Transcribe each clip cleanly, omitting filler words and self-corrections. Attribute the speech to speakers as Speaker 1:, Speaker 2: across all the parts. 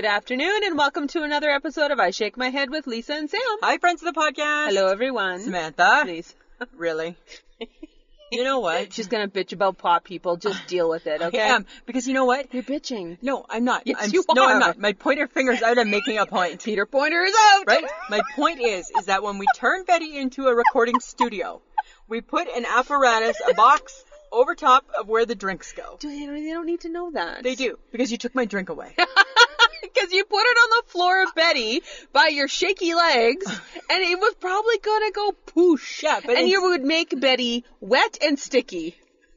Speaker 1: Good afternoon, and welcome to another episode of I Shake My Head with Lisa and Sam.
Speaker 2: Hi, friends of the podcast.
Speaker 1: Hello, everyone.
Speaker 2: Samantha.
Speaker 1: Please.
Speaker 2: Really? You know what?
Speaker 1: She's gonna bitch about pot people. Just deal with it, okay?
Speaker 2: I am. Because you know what?
Speaker 1: You're bitching.
Speaker 2: No, I'm not.
Speaker 1: Yes,
Speaker 2: No,
Speaker 1: are.
Speaker 2: I'm not. My pointer finger's out. I'm making a point.
Speaker 1: Peter Pointer is out!
Speaker 2: Right? My point is that when we turn Betty into a recording studio, we put an apparatus, a box, over top of where the drinks go.
Speaker 1: They don't need to know that.
Speaker 2: They do. Because you took my drink away.
Speaker 1: Because you put it on the floor of Betty by your shaky legs, and it was probably gonna go poosh.
Speaker 2: Yeah, but
Speaker 1: and you would make Betty wet and sticky.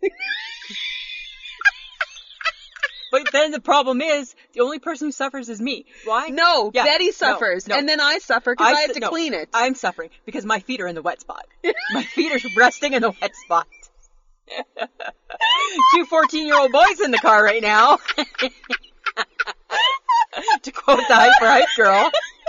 Speaker 2: But then the problem is, the only person who suffers is me. Why?
Speaker 1: No,
Speaker 2: Yeah,
Speaker 1: Betty suffers,
Speaker 2: no.
Speaker 1: and then I suffer because I have to clean it.
Speaker 2: I'm suffering because my feet are in the wet spot. My feet are resting in the wet spot. 2 14-year-old boys in the car right now. To quote the Hyper girl.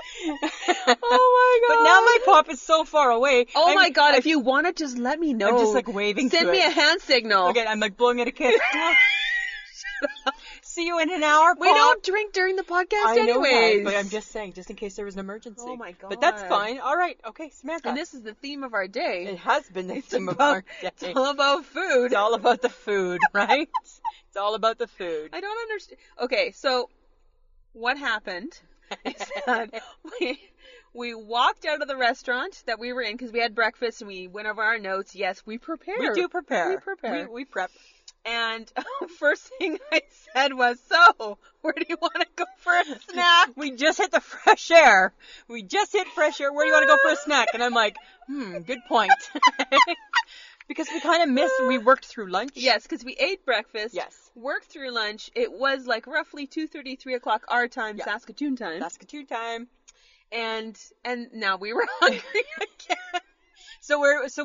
Speaker 1: Oh my god.
Speaker 2: But now my pop is so far away.
Speaker 1: Oh my god, if you want to just let me know.
Speaker 2: I'm just like waving
Speaker 1: Send
Speaker 2: to
Speaker 1: me
Speaker 2: it.
Speaker 1: a hand signal.
Speaker 2: Okay, I'm like blowing it a kiss. See you in an hour, Pop.
Speaker 1: We don't drink during the podcast
Speaker 2: I know
Speaker 1: anyways.
Speaker 2: that, but I'm just saying, just in case there was an emergency.
Speaker 1: Oh my god.
Speaker 2: But that's fine. All right. Okay, Samantha.
Speaker 1: And this is the theme of our day.
Speaker 2: It has been the theme of our day.
Speaker 1: It's all about food.
Speaker 2: It's all about the food, right? It's all about the food.
Speaker 1: I don't understand. Okay, so what happened is that we walked out of the restaurant that we were in because we had breakfast and we went over our notes. Yes, we prepare.
Speaker 2: We do prepare.
Speaker 1: We prepare.
Speaker 2: We prep.
Speaker 1: And first thing I said was, so, where do you want to go for a snack?
Speaker 2: We just hit the fresh air. We just hit fresh air. Where do you want to go for a snack? And I'm like, good point. Because we kind of we worked through lunch.
Speaker 1: Yes, because we ate breakfast.
Speaker 2: Yes.
Speaker 1: Worked through lunch. It was like roughly 2:30, 3 o'clock our time,
Speaker 2: Yeah.
Speaker 1: Saskatoon time.
Speaker 2: Saskatoon time.
Speaker 1: And now we were hungry again.
Speaker 2: So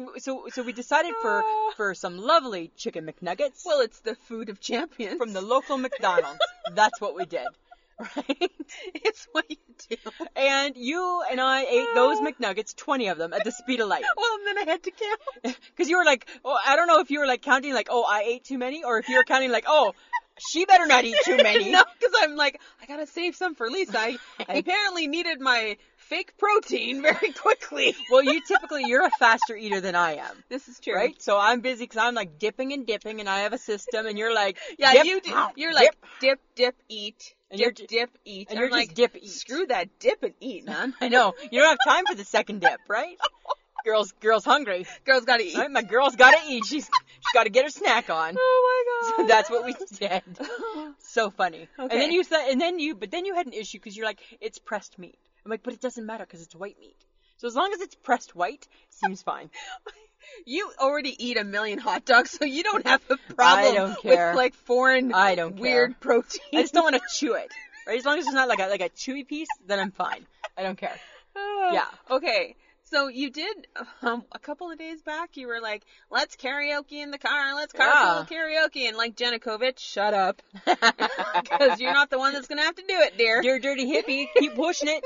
Speaker 2: we decided for some lovely chicken McNuggets.
Speaker 1: Well, it's the food of champions.
Speaker 2: From the local McDonald's. That's what we did. Right?
Speaker 1: It's what you do.
Speaker 2: And you and I ate those McNuggets, 20 of them, at the speed of light.
Speaker 1: Well, and then I had to count.
Speaker 2: Because you were like, I don't know if you were like counting like, I ate too many, or if you were counting like, she better not eat too many.
Speaker 1: No, because I'm like, I gotta save some for Lisa. I apparently needed my fake protein very quickly.
Speaker 2: Well, you're a faster eater than I am.
Speaker 1: This is true.
Speaker 2: Right? So I'm busy because I'm like dipping and dipping, and I have a system, and you're like,
Speaker 1: yeah,
Speaker 2: dip,
Speaker 1: you're like, dip, eat.
Speaker 2: And
Speaker 1: Dip, eat.
Speaker 2: And
Speaker 1: I'm
Speaker 2: you're
Speaker 1: like,
Speaker 2: just dip, eat.
Speaker 1: Screw that dip and eat, man.
Speaker 2: I know. You don't have time for the second dip, right? Girl's hungry.
Speaker 1: Girl's gotta eat.
Speaker 2: Right? My girl's gotta eat. She's got to get her snack on.
Speaker 1: Oh my god.
Speaker 2: So that's what we did. So funny.
Speaker 1: Okay.
Speaker 2: And then you said, but then you had an issue because you're like, it's pressed meat. I'm like, but it doesn't matter because it's white meat. So as long as it's pressed white, seems fine.
Speaker 1: You already eat a million hot dogs, so you don't have a problem
Speaker 2: I don't care.
Speaker 1: with like foreign
Speaker 2: I don't care.
Speaker 1: weird protein.
Speaker 2: I just don't want to chew it. Right? As long as it's not like a chewy piece, then I'm fine. I don't care. Yeah.
Speaker 1: Okay. So you did, a couple of days back, you were like, let's karaoke in the car, let's carpool karaoke, and like Janukovic, shut up. Because you're not the one that's going to have to do it, dear.
Speaker 2: You're a dirty hippie. Keep pushing it.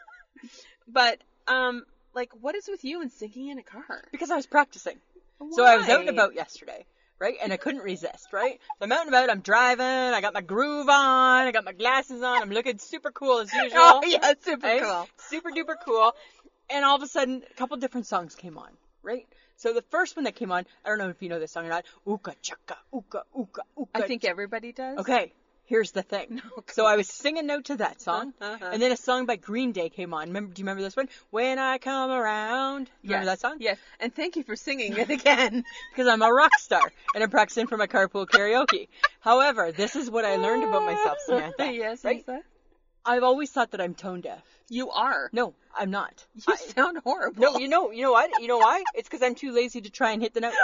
Speaker 1: But, like, what is with you and singing in a car?
Speaker 2: Because I was practicing.
Speaker 1: Why?
Speaker 2: So I was out and about yesterday, right? And I couldn't resist, right? So I'm out and about, I'm driving, I got my groove on, I got my glasses on, I'm looking super cool as usual.
Speaker 1: Oh, yeah, super
Speaker 2: right?
Speaker 1: cool.
Speaker 2: Super duper cool. And all of a sudden, a couple different songs came on, right? So the first one that came on, I don't know if you know this song or not, Ooka Chaka, Ooka, Ooka, Ooka.
Speaker 1: I think everybody does.
Speaker 2: Okay, here's the thing. So I was singing out to that song, and then a song by Green Day came on. Do you remember this one? When I Come Around. Remember that song?
Speaker 1: Yes, and thank you for singing it again.
Speaker 2: Because I'm a rock star, and I'm practicing for my carpool karaoke. However, this is what I learned about myself, Samantha.
Speaker 1: Yes,
Speaker 2: right?
Speaker 1: Lisa?
Speaker 2: I've always thought that I'm tone deaf.
Speaker 1: You are.
Speaker 2: No, I'm not.
Speaker 1: You sound horrible.
Speaker 2: No, you know what? You know why? It's because I'm too lazy to try and hit the notes.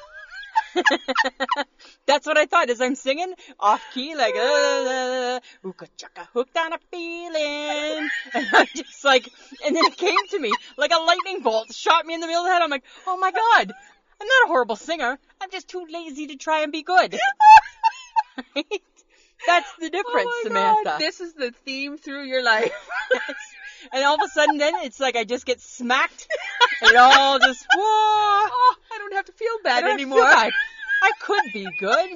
Speaker 2: That's what I thought as I'm singing off key, like ooka chaka, hooked on a feeling, and I'm just like, and then it came to me like a lightning bolt, shot me in the middle of the head. I'm like, oh my god, I'm not a horrible singer. I'm just too lazy to try and be good. Right? That's the difference, Samantha.
Speaker 1: God. This is the theme through your life.
Speaker 2: And all of a sudden, then it's like I just get smacked, and it all just whoa.
Speaker 1: Oh, I don't have to feel bad anymore.
Speaker 2: I could be good.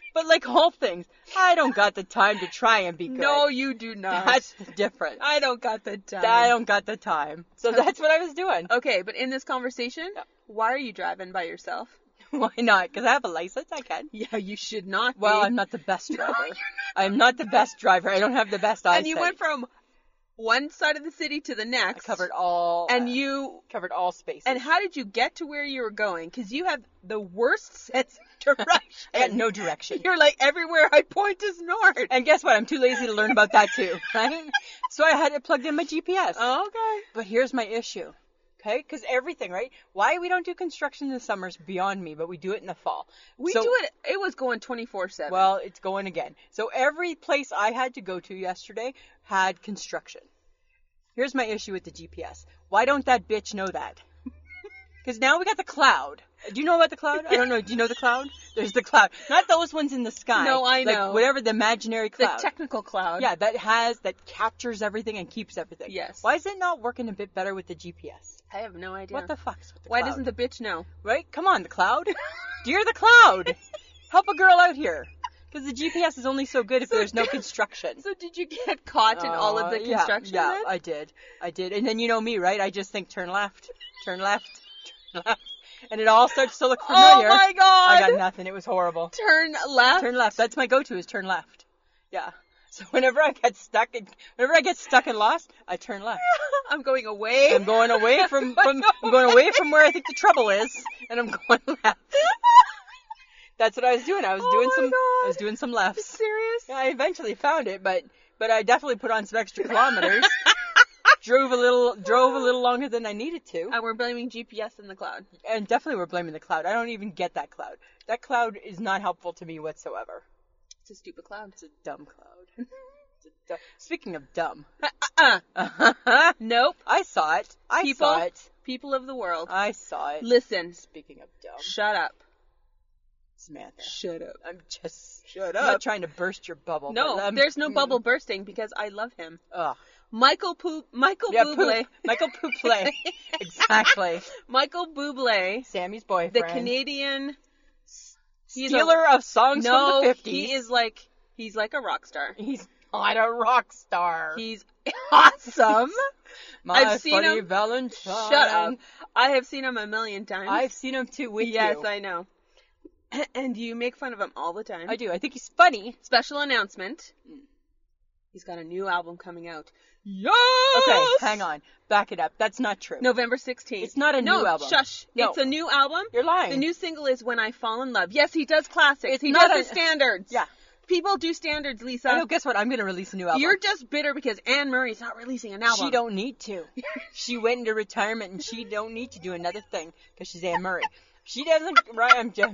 Speaker 2: But like all things, I don't got the time to try and be good.
Speaker 1: No, you do not.
Speaker 2: That's different.
Speaker 1: I don't got the time.
Speaker 2: I don't got the time. So that's what I was doing.
Speaker 1: Okay, but in this conversation,
Speaker 2: Yeah.
Speaker 1: why are you driving by yourself?
Speaker 2: Why not? Because I have a license. I can.
Speaker 1: Yeah, you should not be.
Speaker 2: Well, I'm not the best driver. I'm not the best driver. I don't have the best eyesight.
Speaker 1: And you went from one side of the city to the
Speaker 2: I
Speaker 1: next.
Speaker 2: covered all.
Speaker 1: And you...
Speaker 2: covered all spaces.
Speaker 1: And how did you get to where you were going? Because you have the worst sense of direction.
Speaker 2: I had no direction.
Speaker 1: You're like, everywhere I point is north.
Speaker 2: And guess what? I'm too lazy to learn about that too, right? So I had it plugged in my GPS.
Speaker 1: Oh, okay.
Speaker 2: But here's my issue, okay? Because everything, right? Why we don't do construction in the summer is beyond me, but we do it in the fall.
Speaker 1: We
Speaker 2: So-
Speaker 1: do it. It was going 24/7.
Speaker 2: Well, it's going again. So every place I had to go to yesterday had construction. Here's my issue with the GPS. Why don't that bitch know that? Because now we got the cloud. Do you know about the cloud? I don't know. Do you know the cloud? There's the cloud. Not those ones in the sky.
Speaker 1: No, I know.
Speaker 2: Like whatever the imaginary
Speaker 1: the
Speaker 2: cloud.
Speaker 1: technical cloud.
Speaker 2: Yeah, that captures everything and keeps everything.
Speaker 1: Yes.
Speaker 2: Why is it not working a bit better with the GPS?
Speaker 1: I have no idea.
Speaker 2: What the fuck's with the
Speaker 1: Why
Speaker 2: cloud?
Speaker 1: doesn't the bitch know?
Speaker 2: Right? Come on, the cloud. Dear the cloud. Help a girl out here. Because the GPS is only so good if there's no construction.
Speaker 1: So did you get caught in all of the construction
Speaker 2: Yeah,
Speaker 1: then?
Speaker 2: I did. And then you know me, right? I just think turn left, turn left, turn left. And it all starts to look familiar.
Speaker 1: Oh my god!
Speaker 2: I got nothing. It was horrible.
Speaker 1: Turn left.
Speaker 2: Turn left. That's my go-to is turn left. Yeah. So whenever I get stuck and lost, I turn left.
Speaker 1: I'm going away.
Speaker 2: I'm going away from where I think the trouble is, and I'm going left. That's what I was doing. I was doing some lefts.
Speaker 1: Serious?
Speaker 2: Yeah, I eventually found it, but I definitely put on some extra kilometers. Drove a little longer than I needed to.
Speaker 1: And we're blaming GPS in the cloud.
Speaker 2: And definitely we're blaming the cloud. I don't even get that cloud. That cloud is not helpful to me whatsoever.
Speaker 1: It's a stupid cloud.
Speaker 2: It's a dumb cloud. Speaking of dumb.
Speaker 1: Nope.
Speaker 2: I saw it. I saw it.
Speaker 1: People of the world.
Speaker 2: I saw it.
Speaker 1: Listen.
Speaker 2: Speaking of dumb.
Speaker 1: Shut up.
Speaker 2: Samantha.
Speaker 1: Shut up.
Speaker 2: I'm
Speaker 1: Shut
Speaker 2: not
Speaker 1: up.
Speaker 2: trying to burst your bubble.
Speaker 1: No,
Speaker 2: but,
Speaker 1: there's no bubble bursting because I love him.
Speaker 2: Ugh.
Speaker 1: Michael Bublé.
Speaker 2: Michael Bublé. Exactly.
Speaker 1: Michael Bublé,
Speaker 2: Sammy's boyfriend.
Speaker 1: the Canadian
Speaker 2: stealer of songs from the 50s.
Speaker 1: He's like a rock star.
Speaker 2: He's not a rock star.
Speaker 1: He's awesome.
Speaker 2: My
Speaker 1: I've seen
Speaker 2: funny
Speaker 1: him.
Speaker 2: Valentine.
Speaker 1: Shut up. I have seen him a million times.
Speaker 2: I've seen him too with you.
Speaker 1: Yes, I know. And you make fun of him all the time.
Speaker 2: I do. I think he's funny.
Speaker 1: Special announcement. He's got a new album coming out. Yes!
Speaker 2: Okay, hang on. Back it up. That's not true.
Speaker 1: November 16th.
Speaker 2: It's not a new album.
Speaker 1: Shush.
Speaker 2: No.
Speaker 1: It's a new album.
Speaker 2: You're lying.
Speaker 1: The new single is When I Fall in Love. Yes, he does classics. He
Speaker 2: not
Speaker 1: does the standards.
Speaker 2: Yeah.
Speaker 1: People do standards, Lisa.
Speaker 2: I know, guess what? I'm going to release a new album.
Speaker 1: You're just bitter because Anne Murray's not releasing an album.
Speaker 2: She don't need to. She went into retirement and she don't need to do another thing because she's Anne Murray. She doesn't, right? I'm just,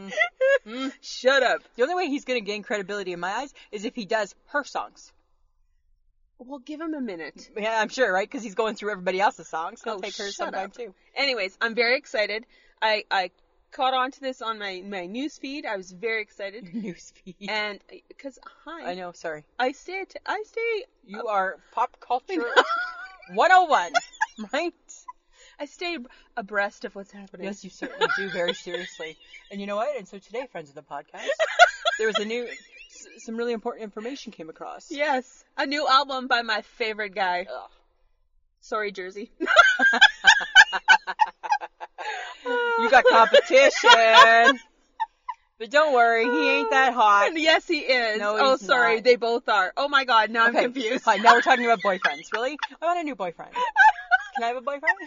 Speaker 1: Shut up.
Speaker 2: The only way he's going to gain credibility in my eyes is if he does her songs.
Speaker 1: Well, give him a minute.
Speaker 2: Yeah, I'm sure, right? Because he's going through everybody else's songs. He'll
Speaker 1: Oh,
Speaker 2: take hers
Speaker 1: shut
Speaker 2: sometime
Speaker 1: up.
Speaker 2: too.
Speaker 1: Anyways, I'm very excited. I caught on to this on my news feed. I was very excited.
Speaker 2: Newsfeed.
Speaker 1: And, because, hi.
Speaker 2: I know, sorry.
Speaker 1: I stay.
Speaker 2: You are pop culture 101, right?
Speaker 1: I stay abreast of what's happening.
Speaker 2: Yes, you certainly do, very seriously. And you know what? And so today, friends of the podcast, there was some really important information came across.
Speaker 1: Yes. A new album by my favorite guy.
Speaker 2: Ugh.
Speaker 1: Sorry, Jersey.
Speaker 2: You got competition. But don't worry, he ain't that hot.
Speaker 1: Yes, he is.
Speaker 2: No, he's
Speaker 1: sorry.
Speaker 2: not.
Speaker 1: They both are. Oh my god, now
Speaker 2: Okay,
Speaker 1: I'm confused.
Speaker 2: Fine, now we're talking about boyfriends. Really? I want a new boyfriend. Can I have a boyfriend?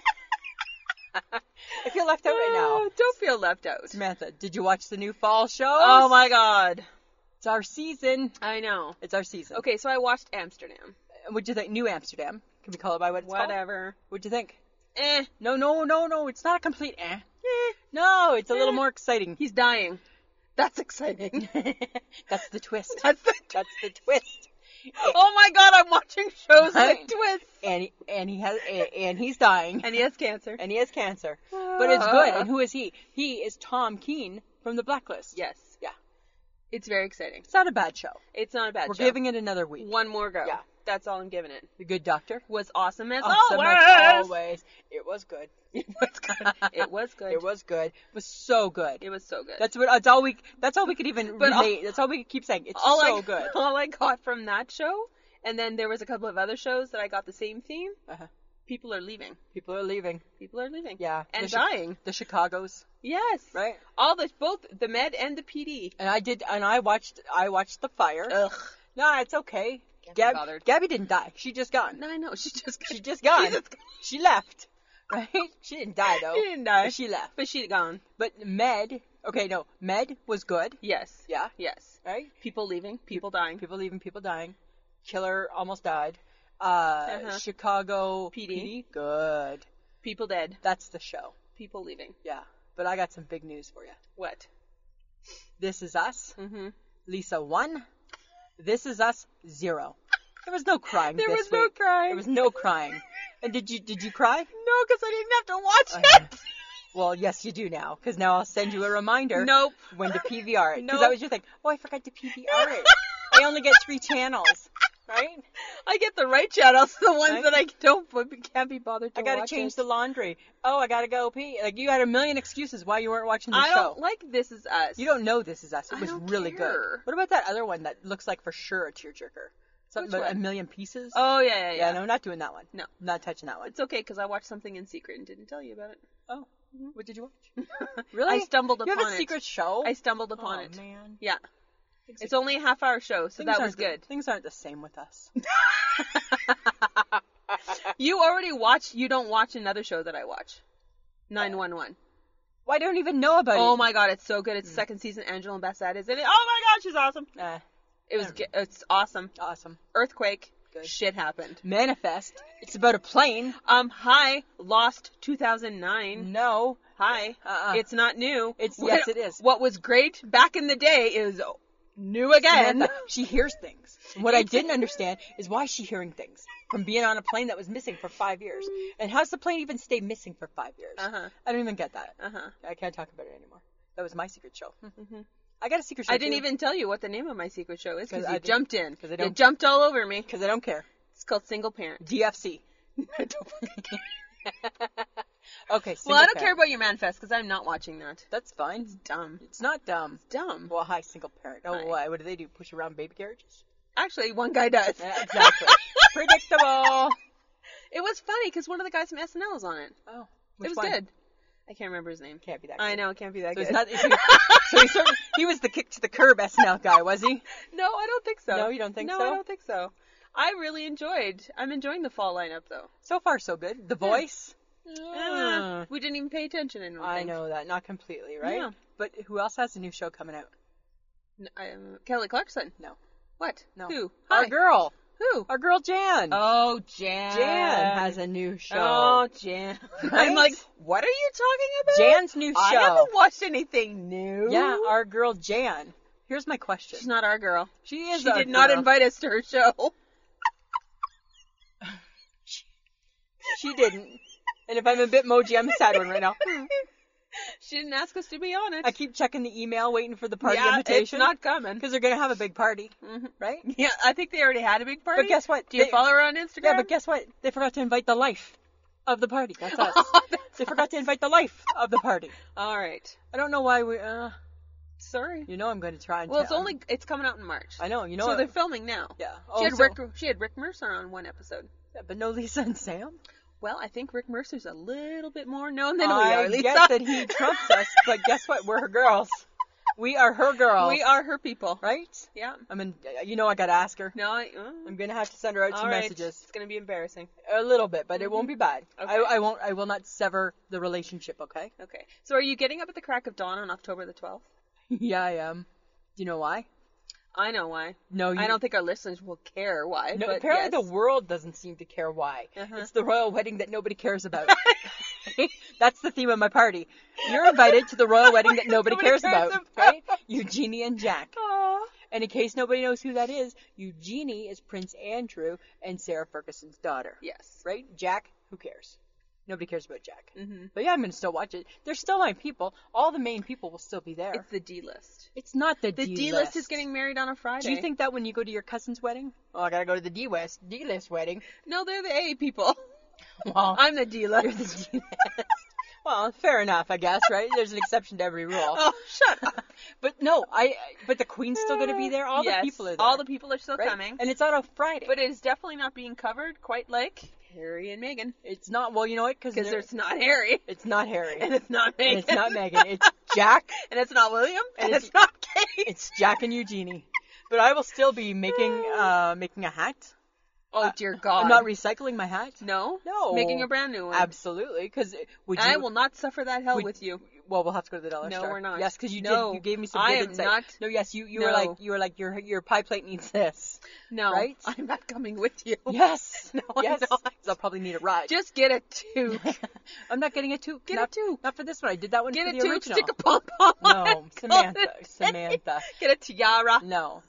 Speaker 2: I feel left out right now.
Speaker 1: Don't feel left out.
Speaker 2: Samantha, did you watch the new fall shows?
Speaker 1: Oh my god.
Speaker 2: It's our season.
Speaker 1: I know.
Speaker 2: It's our season.
Speaker 1: Okay, so I watched Amsterdam.
Speaker 2: What'd you think? New Amsterdam. Can we call it by what it's called?
Speaker 1: Whatever.
Speaker 2: What'd you think?
Speaker 1: Eh.
Speaker 2: No. It's not a complete No, it's a little more exciting.
Speaker 1: He's dying. That's exciting.
Speaker 2: That's the twist.
Speaker 1: That's the
Speaker 2: That's the twist.
Speaker 1: Oh my god, I'm watching shows
Speaker 2: Right.
Speaker 1: with twists.
Speaker 2: And he's dying.
Speaker 1: And he has cancer.
Speaker 2: And he has cancer. But it's good. And who is he? He is Tom Keane from The Blacklist.
Speaker 1: Yes.
Speaker 2: Yeah.
Speaker 1: It's very exciting.
Speaker 2: It's not a bad show.
Speaker 1: It's not a bad
Speaker 2: We're
Speaker 1: show.
Speaker 2: giving it another week.
Speaker 1: One more go.
Speaker 2: Yeah.
Speaker 1: That's all I'm giving it.
Speaker 2: The Good Doctor.
Speaker 1: Was awesome as
Speaker 2: Awesome
Speaker 1: always.
Speaker 2: as always. It was good.
Speaker 1: It was good. It was good.
Speaker 2: It was good. It was so good.
Speaker 1: It was so good.
Speaker 2: That's all we could even relate. That's all we could keep saying. It's so good.
Speaker 1: All I got from that show, and then there was a couple of other shows that I got the same theme.
Speaker 2: Uh-huh.
Speaker 1: People are leaving.
Speaker 2: People are leaving.
Speaker 1: People are leaving.
Speaker 2: Yeah.
Speaker 1: And dying.
Speaker 2: The Chicagos.
Speaker 1: Yes.
Speaker 2: Right.
Speaker 1: Both the Med and the PD.
Speaker 2: And I watched The Fire.
Speaker 1: Ugh.
Speaker 2: No, it's okay.
Speaker 1: Can't be bothered.
Speaker 2: Gabby didn't die. She just gone.
Speaker 1: No, I know. She's just
Speaker 2: gone. She left. Right? She didn't die though.
Speaker 1: She didn't die.
Speaker 2: But she left.
Speaker 1: But she gone.
Speaker 2: But Med was good.
Speaker 1: Yes.
Speaker 2: Yeah.
Speaker 1: Yes.
Speaker 2: Right?
Speaker 1: People leaving. People dying.
Speaker 2: People leaving, people dying. Killer almost died. Chicago
Speaker 1: PD.
Speaker 2: Good.
Speaker 1: People dead.
Speaker 2: That's the show.
Speaker 1: People leaving.
Speaker 2: Yeah. But I got some big news for you.
Speaker 1: What?
Speaker 2: This Is Us.
Speaker 1: Mm-hmm.
Speaker 2: Lisa 1. This Is Us 0. There was no crying
Speaker 1: There
Speaker 2: this
Speaker 1: was no
Speaker 2: week.
Speaker 1: crying.
Speaker 2: There was no crying. And did you cry?
Speaker 1: No, because I didn't have to watch it.
Speaker 2: Well, yes, you do now, because now I'll send you a reminder.
Speaker 1: Nope.
Speaker 2: When to PVR it. Because
Speaker 1: Nope.
Speaker 2: I was just like, I forgot to PVR it. I only get 3 channels, right?
Speaker 1: I get the right channels, the ones
Speaker 2: Right?
Speaker 1: that I can't be bothered to
Speaker 2: I gotta
Speaker 1: watch
Speaker 2: change
Speaker 1: it.
Speaker 2: the laundry. Oh, I gotta go pee. Like, you had a million excuses why you weren't watching the
Speaker 1: I
Speaker 2: show.
Speaker 1: don't like This Is Us.
Speaker 2: You don't know This Is Us. It
Speaker 1: I
Speaker 2: was
Speaker 1: don't
Speaker 2: really
Speaker 1: care.
Speaker 2: good. What about that other one that looks like for sure a tearjerker? Something
Speaker 1: Which
Speaker 2: about
Speaker 1: one?
Speaker 2: A Million Pieces?
Speaker 1: Oh, yeah.
Speaker 2: Yeah, no, not doing that one.
Speaker 1: No.
Speaker 2: Not touching that one.
Speaker 1: It's okay, because I watched something in secret and didn't tell you about it.
Speaker 2: Oh, what did you watch? Really?
Speaker 1: I stumbled
Speaker 2: You
Speaker 1: upon
Speaker 2: have a
Speaker 1: it.
Speaker 2: secret show?
Speaker 1: I stumbled upon
Speaker 2: Oh,
Speaker 1: it.
Speaker 2: man.
Speaker 1: Yeah. It's only a half-hour show, so
Speaker 2: Things
Speaker 1: that was
Speaker 2: aren't
Speaker 1: good.
Speaker 2: Things aren't the same with us.
Speaker 1: You already watch. You don't watch another show that I watch. 911.
Speaker 2: Well, I don't even know about it.
Speaker 1: Oh my god, it's so good. It's the second season. Angela Bassett is in it. Oh my god, she's awesome. It's awesome.
Speaker 2: Awesome.
Speaker 1: Earthquake.
Speaker 2: Good.
Speaker 1: Shit happened.
Speaker 2: Manifest. It's about a plane.
Speaker 1: Hi. Lost 2009.
Speaker 2: No.
Speaker 1: Hi. It's not new.
Speaker 2: Yes, it is.
Speaker 1: What was great back in the day is new again.
Speaker 2: Samantha, she hears things. What I didn't understand is why is she hearing things from being on a plane that was missing for 5 years. And how's the plane even stay missing for 5 years? I don't even get that. I can't talk about it anymore. That was my secret show. I got a secret show
Speaker 1: I didn't
Speaker 2: too.
Speaker 1: even tell you what the name of my secret show is because
Speaker 2: I
Speaker 1: you
Speaker 2: didn't-
Speaker 1: jumped in.
Speaker 2: Because I
Speaker 1: You
Speaker 2: don't.
Speaker 1: jumped all over me.
Speaker 2: Because I don't care.
Speaker 1: It's called Single Parent.
Speaker 2: DFC. Okay.
Speaker 1: Well, I don't care about your manifest because I'm not watching that.
Speaker 2: That's fine.
Speaker 1: Dumb.
Speaker 2: It's not dumb.
Speaker 1: Dumb.
Speaker 2: Well, hi, single parent. Oh,
Speaker 1: Hi.
Speaker 2: what do they do? Push around baby carriages?
Speaker 1: Actually, one guy does.
Speaker 2: Yeah, exactly. Predictable.
Speaker 1: It was funny because one of the guys from SNL was on it.
Speaker 2: Oh,
Speaker 1: It
Speaker 2: which
Speaker 1: was
Speaker 2: one?
Speaker 1: good. I can't remember his name.
Speaker 2: Can't be that.
Speaker 1: I
Speaker 2: good.
Speaker 1: know, it can't be that
Speaker 2: So
Speaker 1: good.
Speaker 2: he's not. He was the kick to the curb SNL guy, was he?
Speaker 1: No, I don't think so.
Speaker 2: No, you don't think
Speaker 1: no,
Speaker 2: so?
Speaker 1: I don't think so. I'm enjoying the fall lineup though.
Speaker 2: So far, so good. The Voice.
Speaker 1: We didn't even pay attention, I don't
Speaker 2: I
Speaker 1: think.
Speaker 2: know that, not completely, right?
Speaker 1: Yeah.
Speaker 2: But who else has a new show coming out?
Speaker 1: Kelly Clarkson.
Speaker 2: No.
Speaker 1: What?
Speaker 2: No.
Speaker 1: Who?
Speaker 2: Our
Speaker 1: Hi.
Speaker 2: girl.
Speaker 1: Who?
Speaker 2: Our girl Jan.
Speaker 1: Oh, Jan.
Speaker 2: Jan has a new show.
Speaker 1: Oh, Jan.
Speaker 2: Right?
Speaker 1: I'm like, what are you talking about?
Speaker 2: Jan's new show.
Speaker 1: I haven't watched anything new.
Speaker 2: Yeah, our girl Jan. Here's my question.
Speaker 1: She's not our girl.
Speaker 2: She is.
Speaker 1: She
Speaker 2: our
Speaker 1: did not
Speaker 2: girl.
Speaker 1: invite us to her show.
Speaker 2: She didn't. And if I'm a bit moji, I'm a sad one right now.
Speaker 1: She didn't ask us to be on it.
Speaker 2: I keep checking the email, waiting for the party
Speaker 1: yeah,
Speaker 2: invitation.
Speaker 1: it's not coming.
Speaker 2: Because they're going to have a big party, right?
Speaker 1: Yeah, I think they already had a big party.
Speaker 2: But guess what?
Speaker 1: Do you follow her on Instagram?
Speaker 2: Yeah, but guess what? They forgot to invite the life of the party. That's us. They forgot to invite the life of the party.
Speaker 1: All right.
Speaker 2: I don't know why we.
Speaker 1: Sorry.
Speaker 2: You know I'm going to try and.
Speaker 1: Well, it's coming out in March.
Speaker 2: I know. You know.
Speaker 1: So they're filming now.
Speaker 2: Yeah.
Speaker 1: She had Rick Mercer on one episode.
Speaker 2: Yeah, but no Lisa and Sam.
Speaker 1: Well, I think Rick Mercer's a little bit more known than we
Speaker 2: I
Speaker 1: are, Lisa.
Speaker 2: get that he trumps us, but guess what? We're her girls. We are her girls.
Speaker 1: We are her people.
Speaker 2: Right?
Speaker 1: Yeah.
Speaker 2: I mean, you know I got to ask her.
Speaker 1: No,
Speaker 2: I'm going to have to send her out some
Speaker 1: all right.
Speaker 2: messages.
Speaker 1: It's going to be embarrassing.
Speaker 2: A little bit, but it won't be bad.
Speaker 1: Okay.
Speaker 2: I will not sever the relationship, okay?
Speaker 1: Okay. So are you getting up at the crack of dawn on October the 12th?
Speaker 2: Yeah, I am. Do you know why?
Speaker 1: I know why.
Speaker 2: No,
Speaker 1: I don't think our listeners will care why.
Speaker 2: No,
Speaker 1: but
Speaker 2: apparently
Speaker 1: yes.
Speaker 2: the world doesn't seem to care why.
Speaker 1: Uh-huh.
Speaker 2: It's the royal wedding that nobody cares about. That's the theme of my party. You're invited to the royal wedding that nobody cares about, right? Eugenie and Jack.
Speaker 1: Aw.
Speaker 2: And in case nobody knows who that is, Eugenie is Prince Andrew and Sarah Ferguson's daughter.
Speaker 1: Yes.
Speaker 2: Right? Jack, who cares? Nobody cares about Jack.
Speaker 1: Mm-hmm.
Speaker 2: But yeah, I'm going to still watch it. They're still my people. All the main people will still be there.
Speaker 1: It's the D-list.
Speaker 2: It's not the
Speaker 1: The
Speaker 2: D-list.
Speaker 1: D-list is getting married on a Friday.
Speaker 2: Do you think that when you go to your cousin's wedding? Oh, I got to go to the D-list wedding.
Speaker 1: No, they're the A people.
Speaker 2: Well,
Speaker 1: I'm the D-list.
Speaker 2: you're the D-list. Well, fair enough, I guess, right? There's an exception to every rule.
Speaker 1: Oh, shut up.
Speaker 2: But no, but the Queen's still going to be there. All
Speaker 1: Yes,
Speaker 2: the people are there.
Speaker 1: all the people are still
Speaker 2: right?
Speaker 1: coming.
Speaker 2: And it's on a Friday.
Speaker 1: But it is definitely not being covered quite like Harry and Meghan.
Speaker 2: It's not, well, you know what?
Speaker 1: Because it's not Harry.
Speaker 2: It's not Harry.
Speaker 1: And it's not Meghan.
Speaker 2: And it's not Meghan. It's Jack.
Speaker 1: And it's not William.
Speaker 2: And
Speaker 1: And it's not Kate.
Speaker 2: It's Jack and Eugenie. But I will still be making a hat.
Speaker 1: Oh, dear God.
Speaker 2: I'm not recycling my hat.
Speaker 1: No?
Speaker 2: No.
Speaker 1: Making a brand new one.
Speaker 2: Absolutely. Because
Speaker 1: I will not suffer that hell with you.
Speaker 2: Well, we'll have to go to the dollar
Speaker 1: No,
Speaker 2: store.
Speaker 1: we're not.
Speaker 2: Yes, because you gave me some
Speaker 1: I
Speaker 2: good
Speaker 1: am
Speaker 2: insight.
Speaker 1: not.
Speaker 2: No, yes, you
Speaker 1: No.
Speaker 2: were like your pie plate needs this.
Speaker 1: No.
Speaker 2: Right?
Speaker 1: I'm not coming with you.
Speaker 2: Yes.
Speaker 1: No, I'm
Speaker 2: yes.
Speaker 1: not.
Speaker 2: 'Cause I'll probably need a ride.
Speaker 1: Just get a toque.
Speaker 2: I'm not getting a toque.
Speaker 1: Get
Speaker 2: not,
Speaker 1: a toque.
Speaker 2: Not for this one. I did that one
Speaker 1: Get
Speaker 2: for
Speaker 1: a
Speaker 2: the
Speaker 1: toque,
Speaker 2: original.
Speaker 1: stick a pom-pom on
Speaker 2: No,
Speaker 1: it, call
Speaker 2: Samantha.
Speaker 1: it a day.
Speaker 2: Samantha.
Speaker 1: Get a tiara.
Speaker 2: No.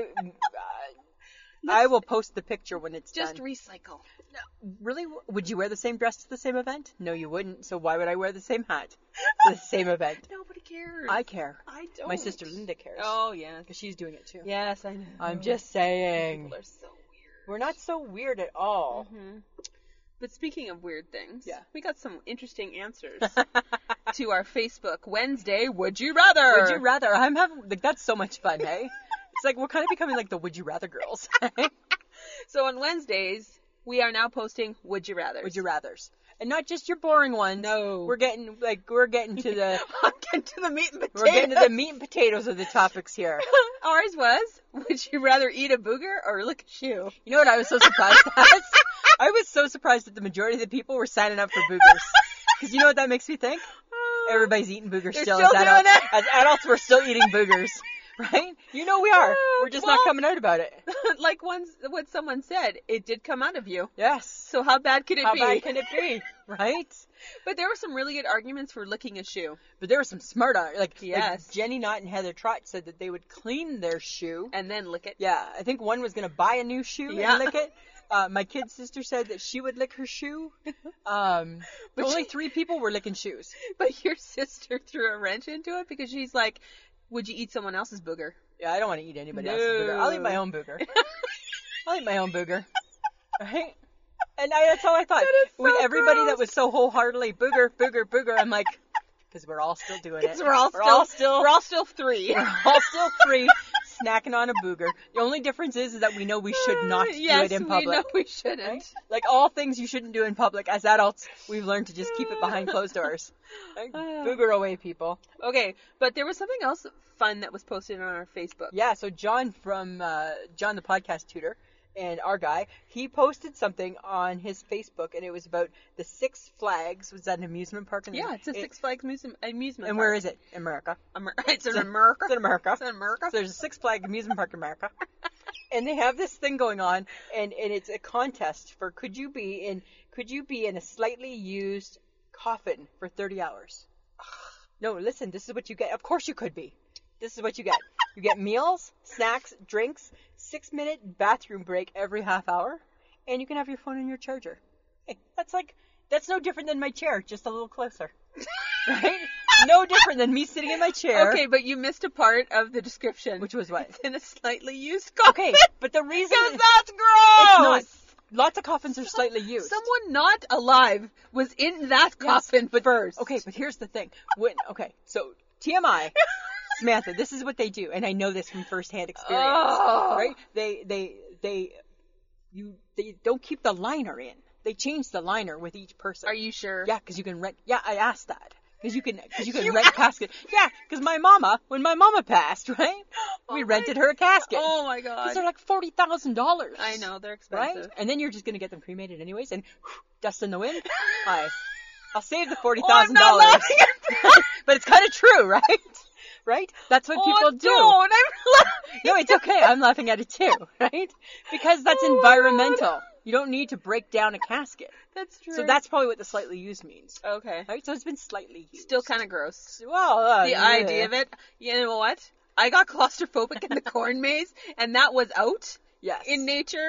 Speaker 2: I will post the picture when it's
Speaker 1: Just
Speaker 2: done.
Speaker 1: recycle.
Speaker 2: Really? Would you wear the same dress to the same event? No, you wouldn't. So why would I wear the same hat to the same event?
Speaker 1: Nobody cares.
Speaker 2: I care.
Speaker 1: I don't.
Speaker 2: My sister Linda cares.
Speaker 1: Oh, yeah.
Speaker 2: Because she's doing it too.
Speaker 1: Yes, I know.
Speaker 2: I'm just saying.
Speaker 1: People are so weird.
Speaker 2: We're not so weird at all.
Speaker 1: hmm But speaking of weird things,
Speaker 2: Yeah.
Speaker 1: we got some interesting answers to our Facebook Wednesday Would You Rather.
Speaker 2: Would you rather? I'm having, like, that's so much fun, hey? It's like, we're kind of becoming like the Would You Rather girls.
Speaker 1: So on Wednesdays, we are now posting Would You Rather.
Speaker 2: Would You Rathers. And not just your boring ones.
Speaker 1: No.
Speaker 2: We're getting to the,
Speaker 1: I'm getting to the meat and potatoes.
Speaker 2: we're getting to the meat and potatoes of the topics here.
Speaker 1: Ours was, would you rather eat a booger or lick a shoe?
Speaker 2: You know what I was so surprised at? I was so surprised that the majority of the people were signing up for boogers. Because you know what that makes me think? Everybody's eating boogers
Speaker 1: They're
Speaker 2: still.
Speaker 1: still
Speaker 2: As
Speaker 1: doing
Speaker 2: adults.
Speaker 1: it.
Speaker 2: As adults, we're still eating boogers. Right? You know we are. We're just not
Speaker 1: Well-
Speaker 2: coming out about it.
Speaker 1: Like what someone said, it did come out of you.
Speaker 2: Yes.
Speaker 1: So how bad could it
Speaker 2: How
Speaker 1: be?
Speaker 2: bad can it be? Right?
Speaker 1: But there were some really good arguments for licking a shoe.
Speaker 2: But there were some smart, like
Speaker 1: Yes.
Speaker 2: Jenny Knott and Heather Trott said that they would clean their shoe.
Speaker 1: And then lick it.
Speaker 2: Yeah, I think one was going to buy a new shoe
Speaker 1: Yeah.
Speaker 2: and lick it. My kid's sister said that she would lick her shoe. But only 3 people were licking shoes.
Speaker 1: But your sister threw a wrench into it because she's like, would you eat someone else's booger?
Speaker 2: Yeah, I don't want to eat anybody else's
Speaker 1: No.
Speaker 2: booger. I'll eat my own booger. I'll eat my own booger. Right? And that's all I thought.
Speaker 1: That is so
Speaker 2: With everybody
Speaker 1: gross.
Speaker 2: that was so wholeheartedly booger, I'm like, because we're all still doing it.
Speaker 1: Because we're all still 3.
Speaker 2: We're all still 3 snacking on a booger. The only difference is that we know we should not do
Speaker 1: Yes,
Speaker 2: it in
Speaker 1: we
Speaker 2: public.
Speaker 1: know we shouldn't.
Speaker 2: Right? Like all things you shouldn't do in public. As adults, we've learned to just keep it behind closed doors. Right? Booger away, people.
Speaker 1: Okay, but there was something else fun that was posted on our Facebook.
Speaker 2: Yeah, so John from John the podcast tutor and our guy, he posted something on his Facebook, and it was about the Six Flags. Was that an amusement park?
Speaker 1: Yeah, it's a Six Flags amusement
Speaker 2: And
Speaker 1: park.
Speaker 2: where is it? America.
Speaker 1: It's in America.
Speaker 2: It's in America.
Speaker 1: It's in America.
Speaker 2: So there's a Six Flags amusement park in America. And they have this thing going on, and it's a contest for could you be in a slightly used coffin for 30 hours? No, listen, this is what you get. Of course you could be. This is what you get. You get meals, snacks, drinks, 6-minute bathroom break every half hour, and you can have your phone and your charger. Hey, that's no different than my chair, just a little closer. Right? No different than me sitting in my chair.
Speaker 1: Okay, but you missed a part of the description.
Speaker 2: Which was what?
Speaker 1: It's in a slightly used coffin.
Speaker 2: Okay, but the reason
Speaker 1: Because that's gross!
Speaker 2: it's not. Lots of coffins are slightly used.
Speaker 1: Someone not alive was in that coffin first.
Speaker 2: Okay, but here's the thing. So TMI, Samantha, this is what they do, and I know this from firsthand experience.
Speaker 1: Oh.
Speaker 2: Right? They don't keep the liner in. They change the liner with each person.
Speaker 1: Are you sure?
Speaker 2: Yeah, because you can rent. Yeah, I asked that. Because you can rent casket. Yeah, because when my mama passed, right? We rented her a casket.
Speaker 1: Oh my god.
Speaker 2: Because they're like $40,000.
Speaker 1: I know, they're
Speaker 2: Right?
Speaker 1: expensive.
Speaker 2: And then you're just gonna get them cremated anyways, and dust in the wind. I'll save the $40,000.
Speaker 1: Oh, I'm not laughing at
Speaker 2: But it's kind of true, right? Right? That's what people do.
Speaker 1: Don't. I'm laughing.
Speaker 2: No, it's okay. I'm laughing at it too, right? Because that's
Speaker 1: Oh,
Speaker 2: environmental. You don't need to break down a casket.
Speaker 1: That's true.
Speaker 2: So that's probably what the slightly used means.
Speaker 1: okay.
Speaker 2: Right? So it's been slightly used.
Speaker 1: Still kind of gross.
Speaker 2: Well,
Speaker 1: The idea of it. You know what? I got claustrophobic in the corn maze, and that was out
Speaker 2: Yes.
Speaker 1: in nature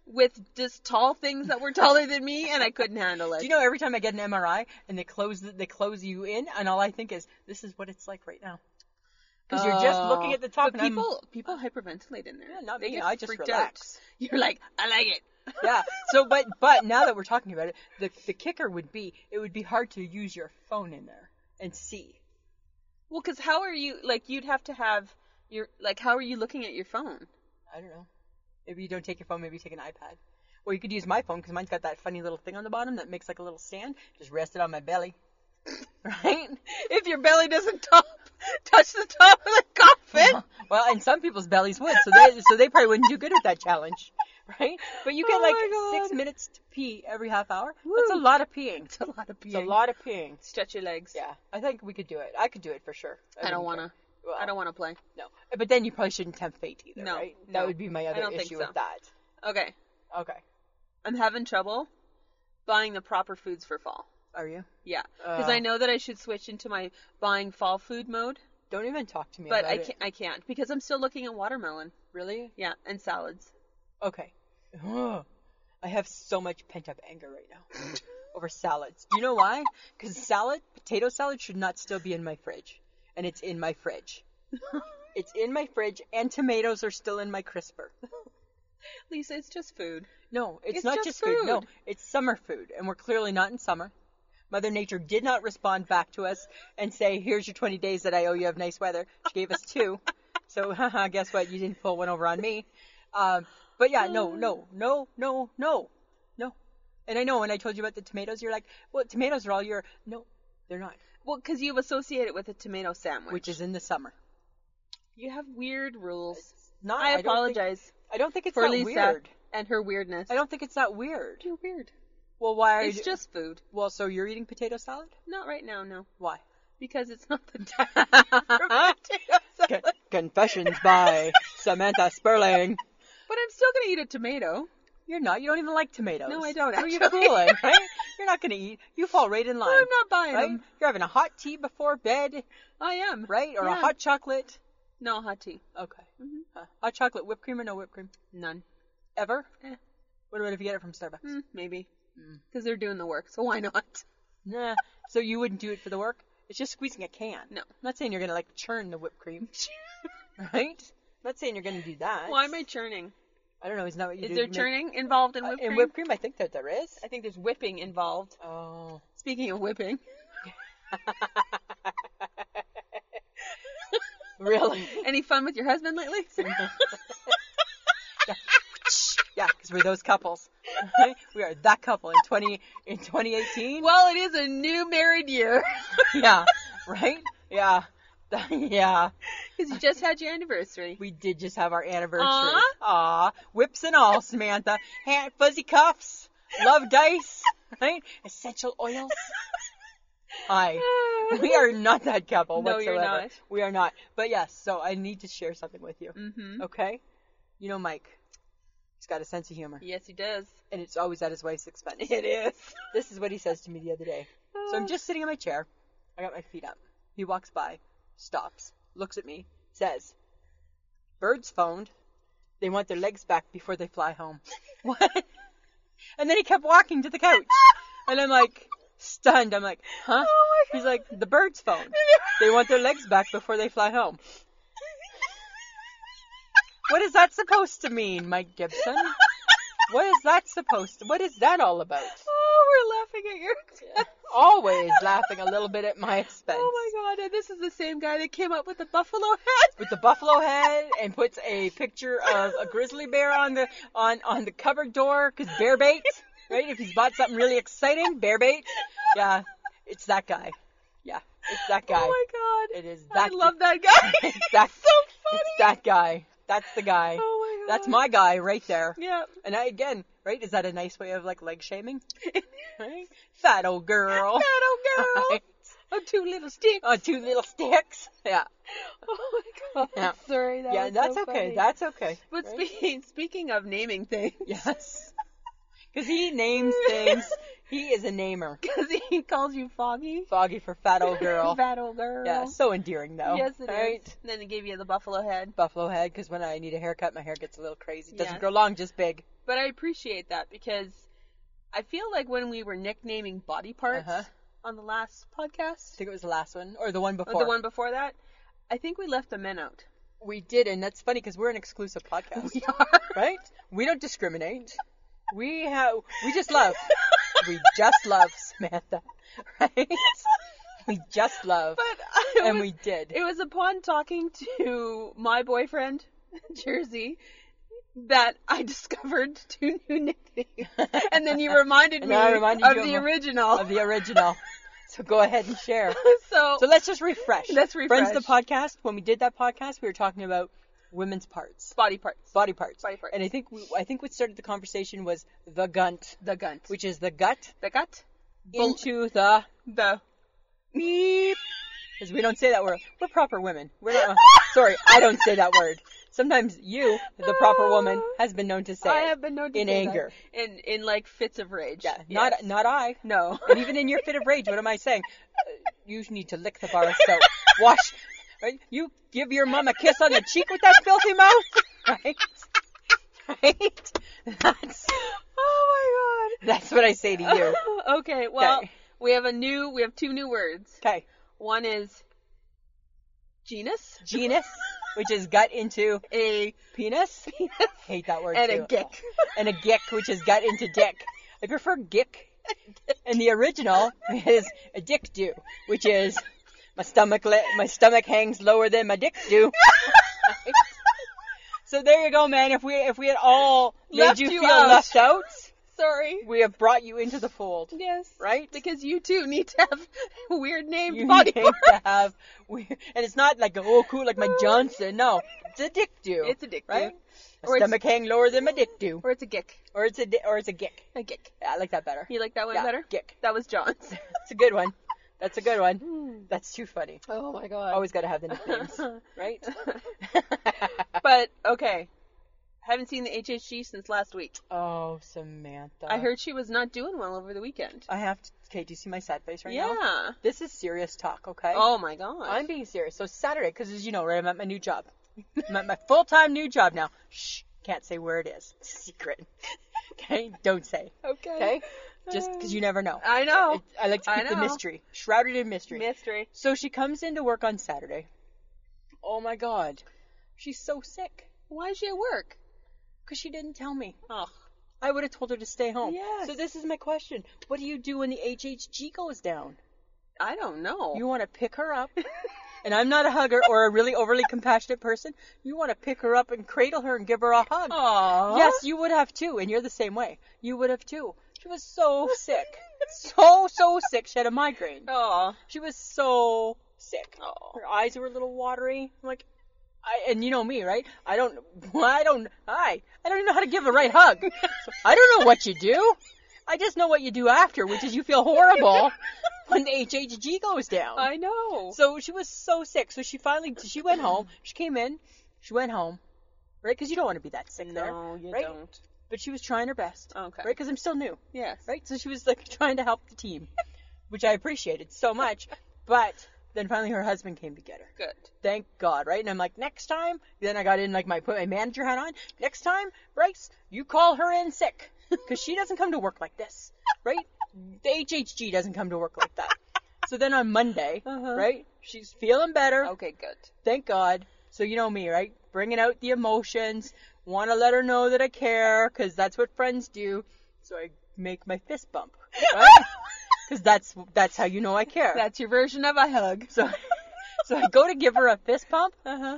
Speaker 1: with just tall things that were taller than me, and I couldn't handle it.
Speaker 2: Do you know every time I get an MRI and they close you in, and all I think is, this is what it's like right now. Because you're just looking at the top.
Speaker 1: But people hyperventilate in there.
Speaker 2: Yeah, not
Speaker 1: they
Speaker 2: me.
Speaker 1: get
Speaker 2: I just
Speaker 1: freaked
Speaker 2: relax.
Speaker 1: out. You're like, I like it.
Speaker 2: Yeah. So, but now that we're talking about it, the kicker would be, it would be hard to use your phone in there and see.
Speaker 1: Well, because how are you, like, you'd have to have how are you looking at your phone?
Speaker 2: I don't know. Maybe you don't take your phone, maybe you take an iPad. Or you could use my phone, because mine's got that funny little thing on the bottom that makes like a little stand. Just rest it on my belly. Right?
Speaker 1: If your belly doesn't touch the top of the coffin.
Speaker 2: Well, and some people's bellies would, so they probably wouldn't do good with that challenge. Right? But you get
Speaker 1: Oh my
Speaker 2: 6 minutes to pee every half hour.
Speaker 1: Woo.
Speaker 2: That's a lot of peeing.
Speaker 1: It's a lot of peeing.
Speaker 2: It's a lot of peeing.
Speaker 1: Stretch your legs.
Speaker 2: Yeah, I think we could do it. I could do it for sure.
Speaker 1: I don't want to.
Speaker 2: Well,
Speaker 1: I don't want to play.
Speaker 2: No. But then you probably shouldn't tempt fate either,
Speaker 1: No,
Speaker 2: right?
Speaker 1: no.
Speaker 2: That would be my
Speaker 1: I
Speaker 2: other
Speaker 1: don't think
Speaker 2: issue
Speaker 1: so.
Speaker 2: with that.
Speaker 1: Okay.
Speaker 2: Okay.
Speaker 1: I'm having trouble buying the proper foods for fall.
Speaker 2: Are you?
Speaker 1: Yeah. Because I know that I should switch into my buying fall food mode,
Speaker 2: Don't even talk to me
Speaker 1: but
Speaker 2: about it.
Speaker 1: I can't because I'm still looking at watermelon.
Speaker 2: Really?
Speaker 1: Yeah, and salads.
Speaker 2: Okay. Ugh. I have so much pent-up anger right now over salads. Do you know why? Because potato salad should not still be in my fridge. And it's in my fridge. It's in my fridge, and tomatoes are still in my crisper.
Speaker 1: Lisa, it's just food.
Speaker 2: No, it's
Speaker 1: It's
Speaker 2: not
Speaker 1: just
Speaker 2: just food. No,
Speaker 1: food.
Speaker 2: it's summer food, and we're clearly not in summer. Mother Nature did not respond back to us and say, here's your 20 days that I owe you of nice weather. She gave us 2. So, haha, guess what? You didn't pull one over on me. But yeah, no. And I know when I told you about the tomatoes, you're like, well, tomatoes are all your... No, they're not.
Speaker 1: Well, because you've associated it with a tomato sandwich.
Speaker 2: Which is in the summer.
Speaker 1: You have weird rules.
Speaker 2: Not,
Speaker 1: I apologize
Speaker 2: I don't think it's
Speaker 1: for
Speaker 2: that
Speaker 1: Lisa
Speaker 2: weird.
Speaker 1: and her weirdness.
Speaker 2: I don't think it's that weird.
Speaker 1: You're weird.
Speaker 2: Well, why are
Speaker 1: It's
Speaker 2: you...
Speaker 1: just food.
Speaker 2: Well, so you're eating potato salad?
Speaker 1: Not right now, no.
Speaker 2: Why?
Speaker 1: Because it's not the time for potato salad.
Speaker 2: Confessions by Samantha Sperling.
Speaker 1: But I'm still going to eat a tomato.
Speaker 2: You're not. You don't even like tomatoes.
Speaker 1: No, I don't,
Speaker 2: Who are you
Speaker 1: actually.
Speaker 2: fooling, right? You're not going to eat. You fall right in line.
Speaker 1: I'm not buying
Speaker 2: right?
Speaker 1: them.
Speaker 2: You're having a hot tea before bed,
Speaker 1: I am.
Speaker 2: right? Or a
Speaker 1: Yeah.
Speaker 2: hot chocolate.
Speaker 1: No, hot tea.
Speaker 2: Okay.
Speaker 1: Mhm.
Speaker 2: Hot chocolate, whipped cream or no whipped cream?
Speaker 1: None.
Speaker 2: Ever?
Speaker 1: Eh.
Speaker 2: What about if you get it from Starbucks?
Speaker 1: Maybe.
Speaker 2: Mm.
Speaker 1: Because they're doing the work, so why not?
Speaker 2: Nah. So you wouldn't do it for the work? It's just squeezing a can.
Speaker 1: No.
Speaker 2: I'm not saying you're going to like churn the whipped cream. Right? I'm not saying you're going to do that.
Speaker 1: Why am I churning?
Speaker 2: I don't know. Isn't that what you do?
Speaker 1: Is there
Speaker 2: You make-
Speaker 1: churning involved in whipped cream?
Speaker 2: In whipped cream, I think that there is.
Speaker 1: I think there's whipping involved.
Speaker 2: Oh.
Speaker 1: Speaking of whipping.
Speaker 2: Really?
Speaker 1: Any fun with your husband lately?
Speaker 2: Yeah, because we're those couples. Right? We are that couple in 2018.
Speaker 1: Well, it is a new married year.
Speaker 2: Yeah, right? Yeah. Yeah.
Speaker 1: Because you just had your anniversary.
Speaker 2: We did just have our anniversary.
Speaker 1: Aw.
Speaker 2: Aw. Whips and all, Samantha. Fuzzy cuffs. Love dice. Right? Essential oils. Hi. We are not that couple
Speaker 1: No,
Speaker 2: whatsoever.
Speaker 1: you're not.
Speaker 2: We are not. But yes, so I need to share something with you.
Speaker 1: Mm-hmm.
Speaker 2: Okay? You know Mike. He's got a sense of humor.
Speaker 1: Yes, he does.
Speaker 2: And it's always at his wife's expense.
Speaker 1: It is.
Speaker 2: This is what he says to me the other day. So I'm just sitting in my chair. I got my feet up. He walks by, stops, looks at me, says, "Birds phoned. They want their legs back before they fly home." What? And then he kept walking to the couch. And I'm like, stunned. I'm like, huh?
Speaker 1: Oh my
Speaker 2: He's like, "The birds phoned. They want their legs back before they fly home." What is that supposed to mean, Mike Gibson? What is that supposed to... What is that all about?
Speaker 1: Oh, we're laughing at your expense.
Speaker 2: Always laughing a little bit at my expense.
Speaker 1: Oh my god, and this is the same guy that came up with the buffalo head.
Speaker 2: With the buffalo head and puts a picture of a grizzly bear on the cupboard door because bear bait, right? If he's bought something really exciting, bear bait. Yeah, it's that guy. Yeah, it's that guy.
Speaker 1: Oh my god.
Speaker 2: It is that.
Speaker 1: I love that guy.
Speaker 2: It's that.
Speaker 1: so funny.
Speaker 2: It's that guy. That's the guy.
Speaker 1: Oh my god.
Speaker 2: That's my guy right there.
Speaker 1: Yeah.
Speaker 2: And again, right? Is that a nice way of like leg shaming? Right? Fat old girl.
Speaker 1: That old girl.
Speaker 2: Right?
Speaker 1: Oh, 2 little sticks.
Speaker 2: Oh, 2 little sticks. Yeah.
Speaker 1: Oh my god.
Speaker 2: Yeah.
Speaker 1: Sorry, that
Speaker 2: Yeah,
Speaker 1: was
Speaker 2: that's
Speaker 1: so
Speaker 2: okay.
Speaker 1: funny.
Speaker 2: That's okay.
Speaker 1: But
Speaker 2: right?
Speaker 1: speaking of naming things.
Speaker 2: Yes. Because he names things. He is a namer.
Speaker 1: Because he calls you Foggy.
Speaker 2: Foggy for fat old girl.
Speaker 1: Fat old girl.
Speaker 2: Yeah, so endearing though.
Speaker 1: Yes, it is.
Speaker 2: Right?
Speaker 1: And then they gave you the buffalo head.
Speaker 2: Buffalo head, because when I need a haircut, my hair gets a little crazy. It doesn't
Speaker 1: Yes.
Speaker 2: grow long, just big.
Speaker 1: But I appreciate that because I feel like when we were nicknaming body parts on the last podcast,
Speaker 2: I think it was the last one, or the one
Speaker 1: or
Speaker 2: before.
Speaker 1: the one before that, I think we left the men out.
Speaker 2: We did, and that's funny because we're an exclusive podcast.
Speaker 1: We are.
Speaker 2: Right? We don't discriminate. We just love. We just love, Samantha. Right? We just love.
Speaker 1: But
Speaker 2: we did.
Speaker 1: It was upon talking to my boyfriend, Jersey, that I discovered 2 new nicknames. And then you reminded me of the original.
Speaker 2: Of the original. So go ahead and share.
Speaker 1: So
Speaker 2: let's just refresh.
Speaker 1: Let's refresh.
Speaker 2: Friends, the podcast, when we did that podcast, we were talking about women's parts.
Speaker 1: Body parts.
Speaker 2: Body parts.
Speaker 1: Body parts.
Speaker 2: And I think what started the conversation was the gunt.
Speaker 1: The gunt.
Speaker 2: Which is the gut
Speaker 1: The gut.
Speaker 2: into the
Speaker 1: The.
Speaker 2: beep. Because we don't say that word. We're proper women. We're not, sorry, I don't say that word. Sometimes you, the proper woman, has been known to say
Speaker 1: I
Speaker 2: it
Speaker 1: have been known to
Speaker 2: in
Speaker 1: say
Speaker 2: anger.
Speaker 1: that. In like fits of rage.
Speaker 2: Yeah,
Speaker 1: Yes.
Speaker 2: not I.
Speaker 1: No.
Speaker 2: And even in your fit of rage, what am I saying? You need to lick the bar of soap. Wash. Right? You give your mom a kiss on the cheek with that filthy mouth. Right? Right?
Speaker 1: Oh my
Speaker 2: That's what I say to you.
Speaker 1: god. Okay, well,
Speaker 2: Okay.
Speaker 1: we have 2 new words.
Speaker 2: Okay.
Speaker 1: One is genus.
Speaker 2: Genus, which is gut into
Speaker 1: A
Speaker 2: penis. Hate that word
Speaker 1: and
Speaker 2: too.
Speaker 1: a gick.
Speaker 2: And a gick, which is gut into dick. I prefer gick. And the original is a dick do, which is my stomach hangs lower than my dick do. So there you go, man. If we had all made
Speaker 1: Left
Speaker 2: you
Speaker 1: you
Speaker 2: feel
Speaker 1: out.
Speaker 2: left out,
Speaker 1: Sorry.
Speaker 2: we have brought you into the fold.
Speaker 1: Yes.
Speaker 2: Right?
Speaker 1: Because you too need to have weird named
Speaker 2: You
Speaker 1: body
Speaker 2: need
Speaker 1: parts.
Speaker 2: to have weird, and it's not like cool like my Johnson. No, it's a dick do.
Speaker 1: It's a dick do.
Speaker 2: right?
Speaker 1: Or
Speaker 2: My stomach hang lower than my dick do,
Speaker 1: Or it's a gick.
Speaker 2: or it's a gick.
Speaker 1: A gick.
Speaker 2: Yeah, I like that better.
Speaker 1: You like that one
Speaker 2: Yeah,
Speaker 1: better?
Speaker 2: gick.
Speaker 1: That was John's.
Speaker 2: That's a good one. That's a good one. That's too funny.
Speaker 1: Oh my god.
Speaker 2: Always got to have the nicknames, right?
Speaker 1: But, okay. Haven't seen the HHG since last week.
Speaker 2: Oh, Samantha.
Speaker 1: I heard she was not doing well over the weekend.
Speaker 2: I have to. Okay, do you see my sad face right now?
Speaker 1: Yeah.
Speaker 2: This is serious talk, okay?
Speaker 1: Oh my god.
Speaker 2: I'm being serious. So Saturday, because as you know, right, I'm at my new job. I'm at my full-time new job now. Shh, can't say where it is. It's a secret. Okay, don't say.
Speaker 1: Okay.
Speaker 2: Okay, just because you never know.
Speaker 1: I know.
Speaker 2: I like to
Speaker 1: I
Speaker 2: keep the
Speaker 1: know.
Speaker 2: mystery, shrouded in mystery.
Speaker 1: Mystery.
Speaker 2: So she comes into work on Saturday. Oh my God, she's so sick
Speaker 1: Why is she at work?
Speaker 2: because she didn't tell me.
Speaker 1: Oh.
Speaker 2: I would have told her to stay home.
Speaker 1: Yes.
Speaker 2: So this is my question: what do you do when the HHG goes down?
Speaker 1: I don't know.
Speaker 2: You want to pick her up, and I'm not a hugger or a really overly compassionate person. You want to pick her up and cradle her and give her a hug.
Speaker 1: Aww.
Speaker 2: Yes, you would have too, and you're the same way. You would have too. She was so sick. So sick. She had a migraine.
Speaker 1: Aw.
Speaker 2: She was so sick.
Speaker 1: Oh.
Speaker 2: Her eyes were a little watery. I'm like, and you know me, right? I don't even know how to give a right hug. So I don't know what you do. I just know what you do after, which is you feel horrible when the HHG goes down.
Speaker 1: I know.
Speaker 2: So she was so sick. So she went home. She came in. She went home. Right? Because you don't want to be that sick there.
Speaker 1: No, you
Speaker 2: right?
Speaker 1: don't.
Speaker 2: But she was trying her best.
Speaker 1: Okay.
Speaker 2: Right? Because I'm still new.
Speaker 1: Yes.
Speaker 2: Right? So she was like trying to help the team, which I appreciated so much. But then finally her husband came to get her.
Speaker 1: Good.
Speaker 2: Thank God, right? And I'm like, next time, then I got in like put my manager hat on. Next time, Bryce, you call her in sick. Because she doesn't come to work like this, right? The HHG doesn't come to work like that. So then on Monday, right, she's feeling better.
Speaker 1: Okay, good.
Speaker 2: Thank God. So you know me, right? Bringing out the emotions. Want to let her know that I care, because that's what friends do. So I make my fist bump, right? Because that's how you know I care.
Speaker 1: That's your version of a hug.
Speaker 2: So I go to give her a fist pump.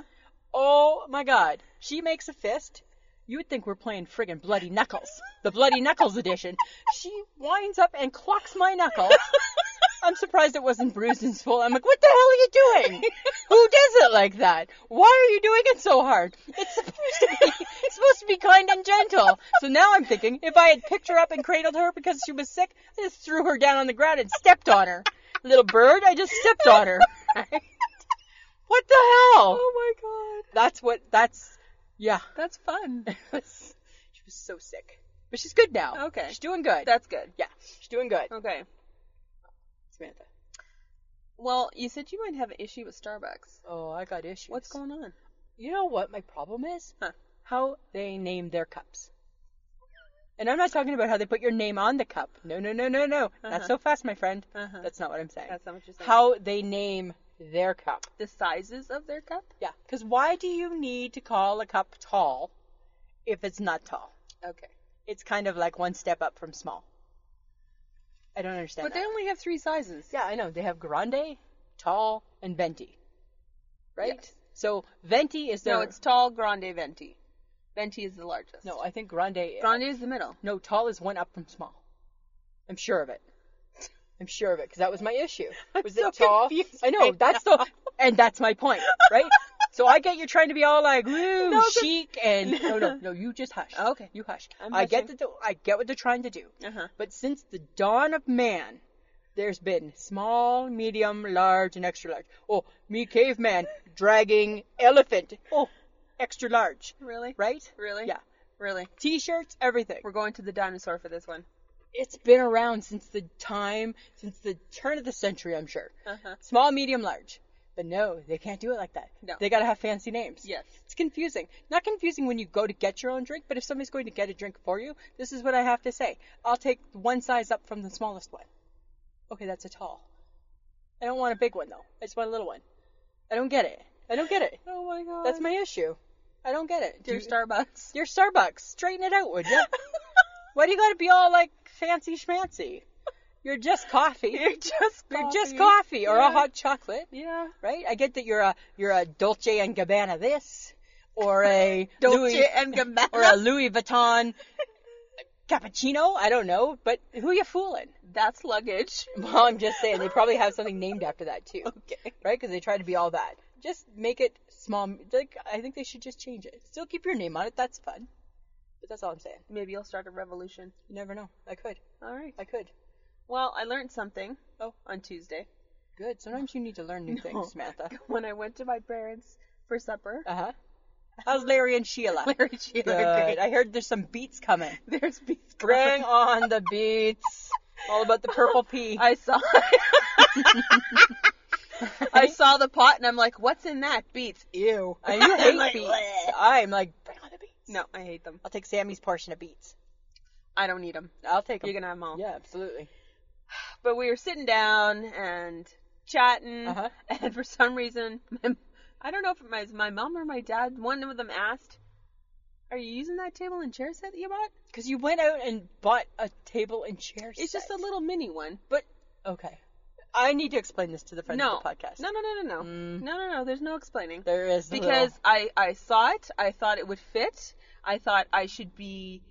Speaker 2: Oh my God. She makes a fist. You would think we're playing friggin' Bloody Knuckles. The Bloody Knuckles edition. She winds up and clocks my knuckle. I'm surprised it wasn't bruised and swollen. I'm like, what the hell are you doing? Who does it like that? Why are you doing it so hard? It's supposed to be kind and gentle. So now I'm thinking, if I had picked her up and cradled her because she was sick, I just threw her down on the ground and stepped on her. Little bird, I just stepped on her. What the hell?
Speaker 1: Oh my god.
Speaker 2: Yeah.
Speaker 1: That's fun.
Speaker 2: She was so sick. But she's good now.
Speaker 1: Okay.
Speaker 2: She's doing good.
Speaker 1: That's good.
Speaker 2: Yeah, she's doing good.
Speaker 1: Okay.
Speaker 2: Samantha.
Speaker 1: Well, you said you might have an issue with Starbucks.
Speaker 2: Oh, I got issues.
Speaker 1: What's going on?
Speaker 2: You know what my problem is?
Speaker 1: Huh.
Speaker 2: How they name their cups. And I'm not talking about how they put your name on the cup. No. Not so fast, my friend. That's not what I'm saying.
Speaker 1: That's not what you're saying.
Speaker 2: How they name their cup.
Speaker 1: The sizes of their cup?
Speaker 2: Yeah. Because why do you need to call a cup tall if it's not tall?
Speaker 1: Okay.
Speaker 2: It's kind of like one step up from small. I don't understand
Speaker 1: But they only have 3 sizes.
Speaker 2: Yeah, I know. They have grande, tall, and venti. Right?
Speaker 1: Yes.
Speaker 2: So venti is their...
Speaker 1: No, it's tall, grande, venti. Venti is the largest.
Speaker 2: No, I think grande...
Speaker 1: Grande is the middle.
Speaker 2: No, tall is one up from small. I'm sure of it. Because that was my issue. Was it tall?
Speaker 1: Confused
Speaker 2: I know,
Speaker 1: right
Speaker 2: that's
Speaker 1: now.
Speaker 2: and that's my point, right? So I get you're trying to be all like, woo,
Speaker 1: No,
Speaker 2: chic, and no, you just hush.
Speaker 1: Okay.
Speaker 2: You hush.
Speaker 1: I'm
Speaker 2: I get
Speaker 1: hushing.
Speaker 2: I get what they're trying to do.
Speaker 1: Uh-huh.
Speaker 2: But since the dawn of man, there's been small, medium, large, and extra large. Oh, me caveman dragging elephant. Oh, extra large.
Speaker 1: Really?
Speaker 2: Right?
Speaker 1: Really?
Speaker 2: Yeah.
Speaker 1: Really?
Speaker 2: T-shirts, everything.
Speaker 1: We're going to the dinosaur for this one.
Speaker 2: It's been around since the turn of the century, I'm sure.
Speaker 1: Uh-huh.
Speaker 2: Small, medium, large. But no, they can't do it like that.
Speaker 1: No.
Speaker 2: They gotta have fancy names.
Speaker 1: Yes.
Speaker 2: It's confusing. Not confusing when you go to get your own drink, but if somebody's going to get a drink for you, this is what I have to say. I'll take one size up from the smallest one. Okay, that's a tall. I don't want a big one, though. I just want a little one. I don't get it.
Speaker 1: Oh my god.
Speaker 2: That's my issue. I don't get it.
Speaker 1: Dear Starbucks.
Speaker 2: Dear Starbucks, straighten it out, would you? Why do you gotta be all, like, fancy schmancy? You're just coffee.
Speaker 1: You're just
Speaker 2: coffee or
Speaker 1: Yeah.
Speaker 2: a hot chocolate.
Speaker 1: Yeah.
Speaker 2: Right? I get that you're a Dolce and Gabbana this, or a
Speaker 1: Dolce and Gabbana.
Speaker 2: or a Louis Vuitton cappuccino. I don't know, but who you fooling?
Speaker 1: That's luggage.
Speaker 2: Well, I'm just saying they probably have something named after that too,
Speaker 1: Okay.
Speaker 2: right? Because they try to be all that. Just make it small. Like I think they should just change it. Still keep your name on it. That's fun. But that's all I'm saying.
Speaker 1: Maybe you'll start a revolution.
Speaker 2: You never know. I could.
Speaker 1: All right.
Speaker 2: I could.
Speaker 1: Well, I learned something.
Speaker 2: Oh.
Speaker 1: On Tuesday.
Speaker 2: Good. Sometimes you need to learn new things, Samantha.
Speaker 1: When I went to my parents for supper.
Speaker 2: Uh-huh. How's Larry and Sheila?
Speaker 1: Larry and Sheila
Speaker 2: Good.
Speaker 1: are great.
Speaker 2: I heard there's some beets coming.
Speaker 1: There's beets.
Speaker 2: Bring on the beets. All about the purple pea.
Speaker 1: I saw I saw the pot and I'm like, what's in that? Beets. Ew.
Speaker 2: I hate
Speaker 1: like,
Speaker 2: beets.
Speaker 1: bleh.
Speaker 2: I'm like, bring on the beets.
Speaker 1: No, I hate them.
Speaker 2: I'll take Sammy's portion of beets.
Speaker 1: I don't need them.
Speaker 2: I'll take them.
Speaker 1: You can have them all.
Speaker 2: Yeah, absolutely.
Speaker 1: But we were sitting down and chatting,
Speaker 2: Uh-huh.
Speaker 1: and for some reason, I don't know if it was my mom or my dad, one of them asked, are you using that table and chair set that you bought?
Speaker 2: Because you went out and bought a table and chair set.
Speaker 1: It's just a little mini one.
Speaker 2: But, okay. I need to explain this to the friends
Speaker 1: No.
Speaker 2: of the podcast.
Speaker 1: No. No, there's no explaining.
Speaker 2: There is a
Speaker 1: Because
Speaker 2: little...
Speaker 1: I saw it, I thought it would fit, I thought I should be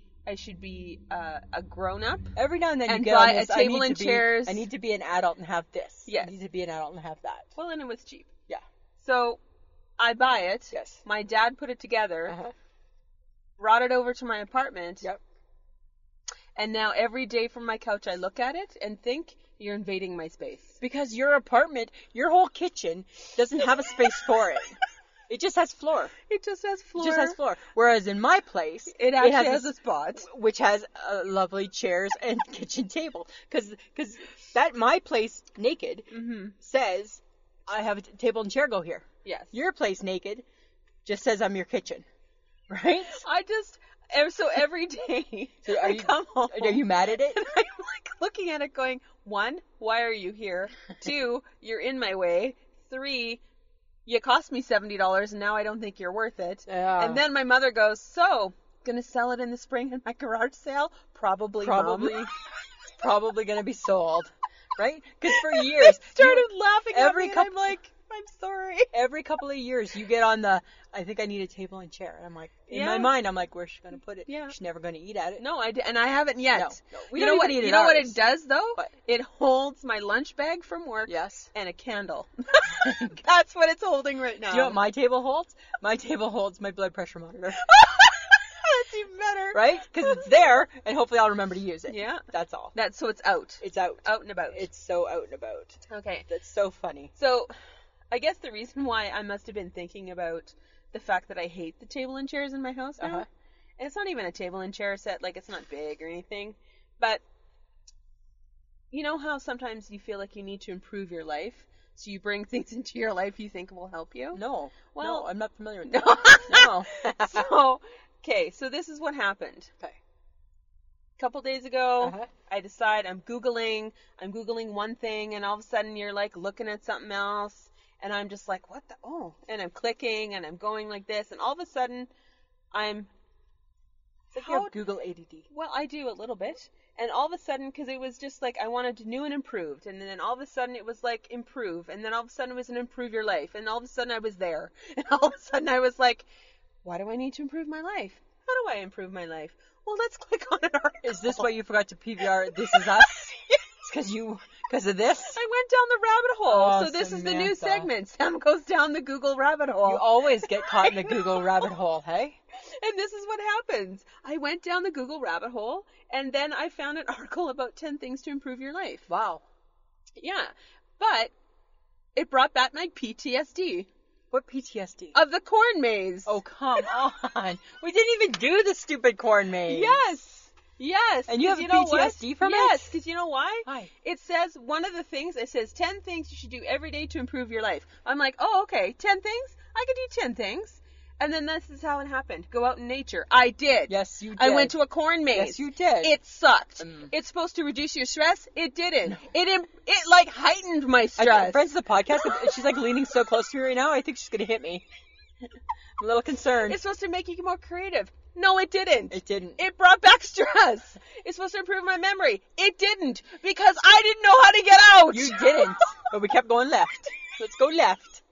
Speaker 1: a grown-up.
Speaker 2: Every now and then you
Speaker 1: and
Speaker 2: get
Speaker 1: buy
Speaker 2: on this,
Speaker 1: a table and chairs.
Speaker 2: I need to be an adult and have this.
Speaker 1: Yes.
Speaker 2: I need to be an adult and have that.
Speaker 1: Well, and it was cheap.
Speaker 2: Yeah.
Speaker 1: So I buy it.
Speaker 2: Yes.
Speaker 1: My dad put it together,
Speaker 2: Uh-huh.
Speaker 1: brought it over to my apartment.
Speaker 2: Yep.
Speaker 1: And now every day from my couch I look at it and think, you're invading my space.
Speaker 2: Because your apartment, your whole kitchen, doesn't have a space for it. It just has floor.
Speaker 1: It just has floor.
Speaker 2: It just has floor. Whereas in my place,
Speaker 1: It actually has a spot.
Speaker 2: which has lovely chairs and kitchen table. Because that my place naked says I have a table and chair go here.
Speaker 1: Yes.
Speaker 2: Your place naked just says I'm your kitchen, right?
Speaker 1: So every day
Speaker 2: So
Speaker 1: I come home.
Speaker 2: Are you mad at it?
Speaker 1: And I'm like looking at it going, 1, why are you here? 2, you're in my way. 3, you cost me $70 and now I don't think you're worth it.
Speaker 2: Yeah.
Speaker 1: And then my mother goes, so, gonna sell it in the spring in my garage sale? Probably. Mom.
Speaker 2: It's probably going to be sold, right? Because for years,
Speaker 1: Started laughing at
Speaker 2: every
Speaker 1: me and
Speaker 2: couple-
Speaker 1: I'm like, I'm sorry.
Speaker 2: every couple of years you get on the, I think I need a table and chair. And I'm like, in my
Speaker 1: Yeah.
Speaker 2: mind, I'm like, where's she going to put it?
Speaker 1: Yeah.
Speaker 2: She's never going to eat at it.
Speaker 1: No, and I haven't yet.
Speaker 2: No. We
Speaker 1: You
Speaker 2: don't
Speaker 1: know what?
Speaker 2: even eat
Speaker 1: You
Speaker 2: at
Speaker 1: know what
Speaker 2: ours.
Speaker 1: it does though?
Speaker 2: What?
Speaker 1: It holds my lunch bag from work
Speaker 2: Yes.
Speaker 1: and a candle. That's what it's holding right now.
Speaker 2: Do you know what my table holds? My table holds my blood pressure monitor.
Speaker 1: That's even better.
Speaker 2: Right? Because it's there, and hopefully I'll remember to use it.
Speaker 1: Yeah.
Speaker 2: That's all.
Speaker 1: So it's out.
Speaker 2: It's out.
Speaker 1: Out and about.
Speaker 2: It's so out and about.
Speaker 1: Okay.
Speaker 2: That's so funny.
Speaker 1: So, I guess the reason why I must have been thinking about the fact that I hate the table and chairs in my house now,
Speaker 2: Uh-huh.
Speaker 1: and it's not even a table and chair set, like it's not big or anything, but you know how sometimes you feel like you need to improve your life, so you bring things into your life you think will help you?
Speaker 2: No.
Speaker 1: Well-
Speaker 2: no, I'm not familiar with that. No.
Speaker 1: So, okay, so this is what happened.
Speaker 2: Okay.
Speaker 1: couple days ago,
Speaker 2: Uh-huh.
Speaker 1: I decide I'm Googling one thing, and all of a sudden you're like looking at something else, and I'm just like, what the, oh, and I'm clicking, and I'm going like this, and all of a sudden I'm,
Speaker 2: It's like
Speaker 1: how-
Speaker 2: you have Google ADD.
Speaker 1: well, I do a little bit. And all of a sudden, because it was just like I wanted new and improved, and then all of a sudden it was like improve, and then all of a sudden it was an improve your life, and all of a sudden I was there, and all of a sudden I was like, why do I need to improve my life? How do I improve my life? Well, let's click on an article.
Speaker 2: Is this why you forgot to PVR This Is Us? It's because of this?
Speaker 1: I went down the rabbit hole.
Speaker 2: Oh,
Speaker 1: So this is the new
Speaker 2: Samantha.
Speaker 1: segment. Sam goes down the Google rabbit hole.
Speaker 2: You always get caught in the Google rabbit hole, hey?
Speaker 1: And this is what happens. I went down the Google rabbit hole, and then I found an article about 10 things to improve your life.
Speaker 2: Wow.
Speaker 1: Yeah. But it brought back my PTSD
Speaker 2: What PTSD?
Speaker 1: of the corn maze.
Speaker 2: Oh, come on. We didn't even do the stupid corn maze.
Speaker 1: Yes. Yes.
Speaker 2: And you
Speaker 1: 'cause
Speaker 2: have
Speaker 1: know
Speaker 2: PTSD
Speaker 1: what?
Speaker 2: from it?
Speaker 1: Yes, because you know why?
Speaker 2: Why?
Speaker 1: It says, one of the things, it says 10 things you should do every day to improve your life. I'm like, oh, okay, 10 things? I could do 10 things. And then this is how it happened. Go out in nature. I did.
Speaker 2: Yes, you did.
Speaker 1: I went to a corn maze.
Speaker 2: Yes, you did.
Speaker 1: It sucked.
Speaker 2: Mm.
Speaker 1: It's supposed to reduce your stress. It didn't. It like heightened my stress.
Speaker 2: Friends of the podcast, she's like leaning so close to me right now, I think she's going to hit me. I'm a little concerned.
Speaker 1: It's supposed to make you more creative. No, it didn't.
Speaker 2: It didn't.
Speaker 1: It brought back stress. It's supposed to improve my memory. It didn't, because I didn't know how to get out.
Speaker 2: You didn't. But we kept going left. Let's go left.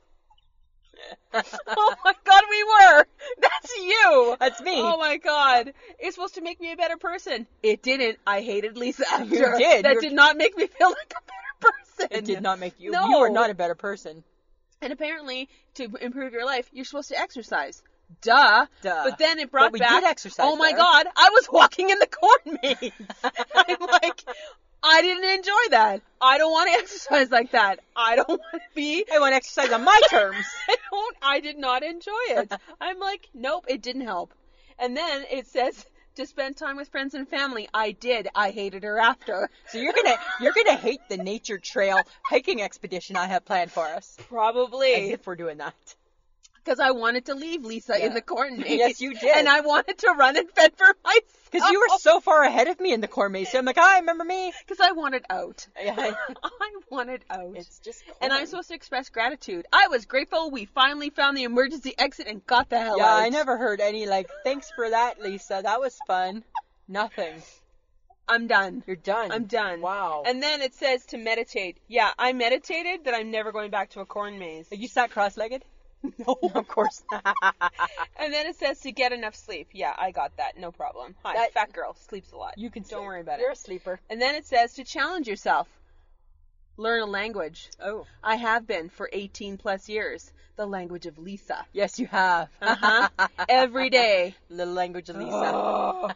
Speaker 1: Oh my God, we were. That's you.
Speaker 2: That's me.
Speaker 1: Oh my God. It's supposed to make me a better person. It didn't. I hated Lisa after.
Speaker 2: You did.
Speaker 1: That did not make me feel like a better person.
Speaker 2: It did not make you.
Speaker 1: No.
Speaker 2: You are not a better person.
Speaker 1: And apparently, to improve your life, you're supposed to exercise. Duh.
Speaker 2: Duh.
Speaker 1: But then it brought
Speaker 2: But we
Speaker 1: back.
Speaker 2: did exercise
Speaker 1: Oh my
Speaker 2: there.
Speaker 1: God, I was walking in the corn maze. I'm like, I didn't enjoy that. I don't want to exercise like that. I don't want to be.
Speaker 2: I want to exercise on my terms.
Speaker 1: I did not enjoy it. I'm like, nope, it didn't help. And then it says to spend time with friends and family. I did. I hated her after.
Speaker 2: So you're gonna hate the nature trail hiking expedition I have planned for us. As
Speaker 1: Probably.
Speaker 2: if we're doing that.
Speaker 1: Because I wanted to leave Lisa in
Speaker 2: Yeah.
Speaker 1: the corn maze.
Speaker 2: Yes, you did.
Speaker 1: And I wanted to run and fend for myself.
Speaker 2: Because you were so far ahead of me in the corn maze. So I'm like, hi, remember me?
Speaker 1: Because I wanted out.
Speaker 2: Yeah.
Speaker 1: I wanted out.
Speaker 2: It's just corn.
Speaker 1: And I'm supposed to express gratitude. I was grateful we finally found the emergency exit and got the hell
Speaker 2: Yeah,
Speaker 1: out.
Speaker 2: I never heard any like, thanks for that, Lisa. That was fun. Nothing.
Speaker 1: I'm done.
Speaker 2: You're done.
Speaker 1: I'm done.
Speaker 2: Wow.
Speaker 1: And then it says to meditate. Yeah, I meditated that I'm never going back to a corn maze.
Speaker 2: You sat cross-legged?
Speaker 1: No.
Speaker 2: Of course not.
Speaker 1: And then it says to get enough sleep. Yeah, I got that. No problem. Hi,
Speaker 2: That-
Speaker 1: fat girl. Sleeps a lot.
Speaker 2: You can
Speaker 1: Don't
Speaker 2: sleep.
Speaker 1: worry about
Speaker 2: You're
Speaker 1: it.
Speaker 2: a sleeper.
Speaker 1: And then it says to challenge yourself. Learn a language.
Speaker 2: Oh.
Speaker 1: I have been for 18 plus years. The language of Lisa.
Speaker 2: Yes, you have.
Speaker 1: Uh-huh. Every day.
Speaker 2: Little language of Lisa.
Speaker 1: Oh.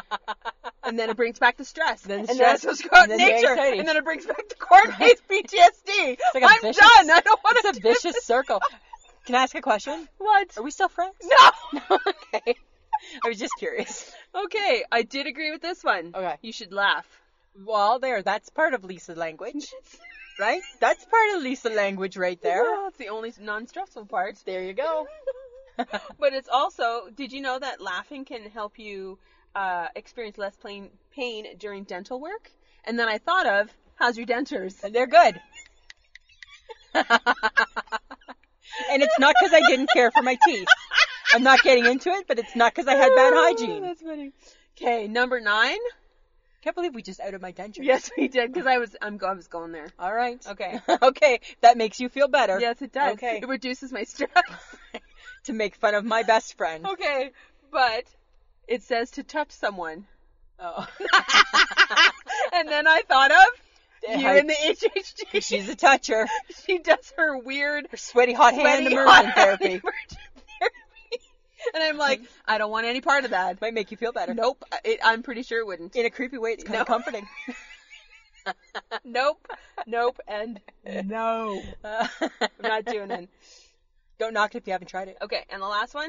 Speaker 1: And then it brings back the stress.
Speaker 2: Then
Speaker 1: and
Speaker 2: stress.
Speaker 1: then it's supposed to go out in
Speaker 2: And then the
Speaker 1: nature.
Speaker 2: anxiety.
Speaker 1: And then it brings back the corn maze PTSD.
Speaker 2: like a
Speaker 1: I'm
Speaker 2: vicious-
Speaker 1: done. I don't want to
Speaker 2: It's a vicious circle. Can I ask a question?
Speaker 1: What?
Speaker 2: Are we still friends?
Speaker 1: No.
Speaker 2: Okay. I was just curious.
Speaker 1: Okay, I did agree with this one.
Speaker 2: Okay.
Speaker 1: You should laugh.
Speaker 2: Well, that's part of Lisa's language, right? That's part of Lisa's language right there.
Speaker 1: Well, it's the only non-stressful part.
Speaker 2: There you go.
Speaker 1: But it's also, did you know that laughing can help you experience less pain during dental work? And then I thought of, how's your dentures?
Speaker 2: And they're good. And it's not because I didn't care for my teeth. I'm not getting into it, but it's not because I had bad hygiene.
Speaker 1: That's funny. Okay, number 9.
Speaker 2: Can't believe we just outed my dentures.
Speaker 1: Yes, we did, because I was going there.
Speaker 2: All right.
Speaker 1: Okay.
Speaker 2: Okay, that makes you feel better.
Speaker 1: Yes, it does.
Speaker 2: Okay.
Speaker 1: It reduces my stress.
Speaker 2: To make fun of my best friend.
Speaker 1: Okay, but it says to touch someone.
Speaker 2: Oh.
Speaker 1: And then I thought of you
Speaker 2: I-
Speaker 1: in the HHG.
Speaker 2: She's a toucher.
Speaker 1: She does her weird
Speaker 2: Her sweaty hot hand
Speaker 1: sweaty
Speaker 2: immersion
Speaker 1: hot
Speaker 2: therapy.
Speaker 1: immersion therapy. And I'm like, I don't want any part of that.
Speaker 2: Might make you feel better.
Speaker 1: Nope. I'm pretty sure it wouldn't.
Speaker 2: In a creepy way, it's kind of
Speaker 1: No.
Speaker 2: comforting.
Speaker 1: Nope. Nope. And no. I'm not doing it.
Speaker 2: Don't knock it if you haven't tried it.
Speaker 1: Okay, and the last one?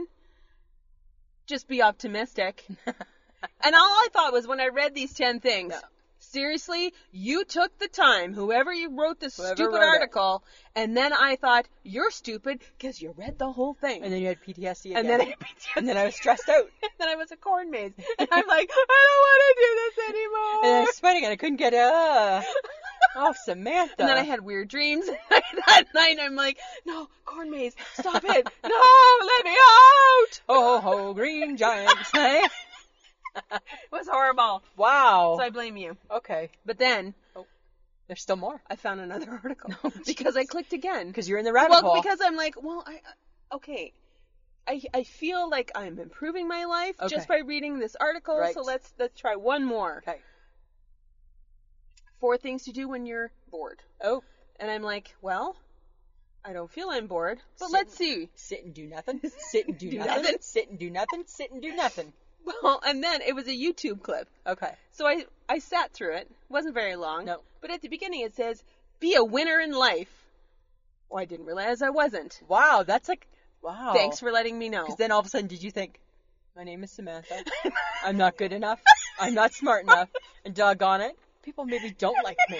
Speaker 1: Just be optimistic. And all I thought was when I read these 10 things,
Speaker 2: Yeah.
Speaker 1: Seriously, you took the time, whoever you wrote this
Speaker 2: Whoever
Speaker 1: stupid
Speaker 2: wrote it.
Speaker 1: article, and then I thought, you're stupid because you read the whole thing.
Speaker 2: And then you had PTSD again.
Speaker 1: And then I had PTSD.
Speaker 2: And then I was stressed out.
Speaker 1: And then I was a corn maze. And I'm like, I don't want to do this anymore.
Speaker 2: And I was sweating and I couldn't get Oh, Samantha.
Speaker 1: And then I had weird dreams that night. I'm like, no, corn maze, stop it. No, let me out.
Speaker 2: Oh, ho, green giants. Hey?
Speaker 1: It was horrible.
Speaker 2: Wow.
Speaker 1: So I blame you.
Speaker 2: Okay.
Speaker 1: But then
Speaker 2: There's still more.
Speaker 1: I found another article
Speaker 2: No,
Speaker 1: because I clicked again.
Speaker 2: Because you're in the rabbit hole.
Speaker 1: Well, because I'm like, I feel like I'm improving my life just by reading this article.
Speaker 2: Right.
Speaker 1: So let's try one more.
Speaker 2: Okay.
Speaker 1: 4 things to do when you're bored.
Speaker 2: Oh.
Speaker 1: And I'm like, well, I don't feel I'm bored, but
Speaker 2: Sit
Speaker 1: let's see.
Speaker 2: Sit and do nothing. Sit and do,
Speaker 1: Do
Speaker 2: nothing.
Speaker 1: nothing.
Speaker 2: Sit and do nothing. Sit and do nothing.
Speaker 1: Well, and then it was a YouTube clip.
Speaker 2: Okay.
Speaker 1: So I sat through it. It wasn't very long.
Speaker 2: No.
Speaker 1: But at the beginning it says, be a winner in life. Well, I didn't realize I wasn't.
Speaker 2: Wow, that's like, wow.
Speaker 1: Thanks for letting me know.
Speaker 2: Because then all of a sudden, did you think, my name is Samantha. I'm not good enough. I'm not smart enough. And doggone it, people maybe don't like me.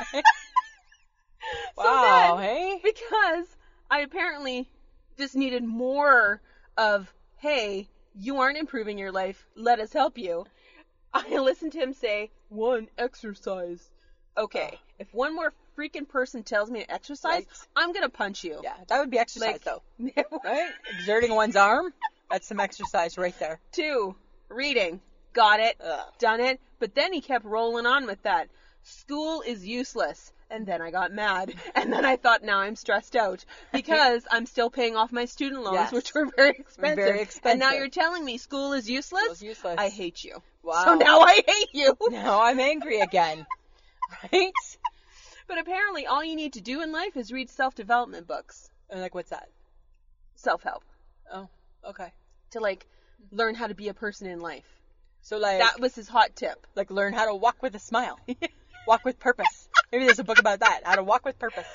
Speaker 2: Wow,
Speaker 1: then,
Speaker 2: hey?
Speaker 1: Because I apparently just needed more of, hey, you aren't improving your life. Let us help you. I listened to him say, 1, exercise. Okay, if one more freaking person tells me to exercise,
Speaker 2: Right.
Speaker 1: I'm going to punch you.
Speaker 2: Yeah, that would be exercise,
Speaker 1: Like,
Speaker 2: though. Right? Exerting one's arm, that's some exercise right there.
Speaker 1: 2, reading. Got it.
Speaker 2: Ugh.
Speaker 1: Done it. But then he kept rolling on with that. School is useless. And then I got mad. And then I thought, now I'm stressed out. Because I'm still paying off my student loans,
Speaker 2: Yes.
Speaker 1: which were very expensive.
Speaker 2: Very expensive.
Speaker 1: And now you're telling me school is useless?
Speaker 2: School's useless.
Speaker 1: I hate you.
Speaker 2: Wow.
Speaker 1: So now I hate you.
Speaker 2: Now I'm angry again. Right?
Speaker 1: But apparently all you need to do in life is read self-development books.
Speaker 2: And like, what's that?
Speaker 1: Self-help.
Speaker 2: Oh, okay.
Speaker 1: To, like, learn how to be a person in life.
Speaker 2: So, like,
Speaker 1: That was his hot tip.
Speaker 2: like learn how to walk with a smile. Walk with purpose. Maybe there's a book about that. How to walk with purpose.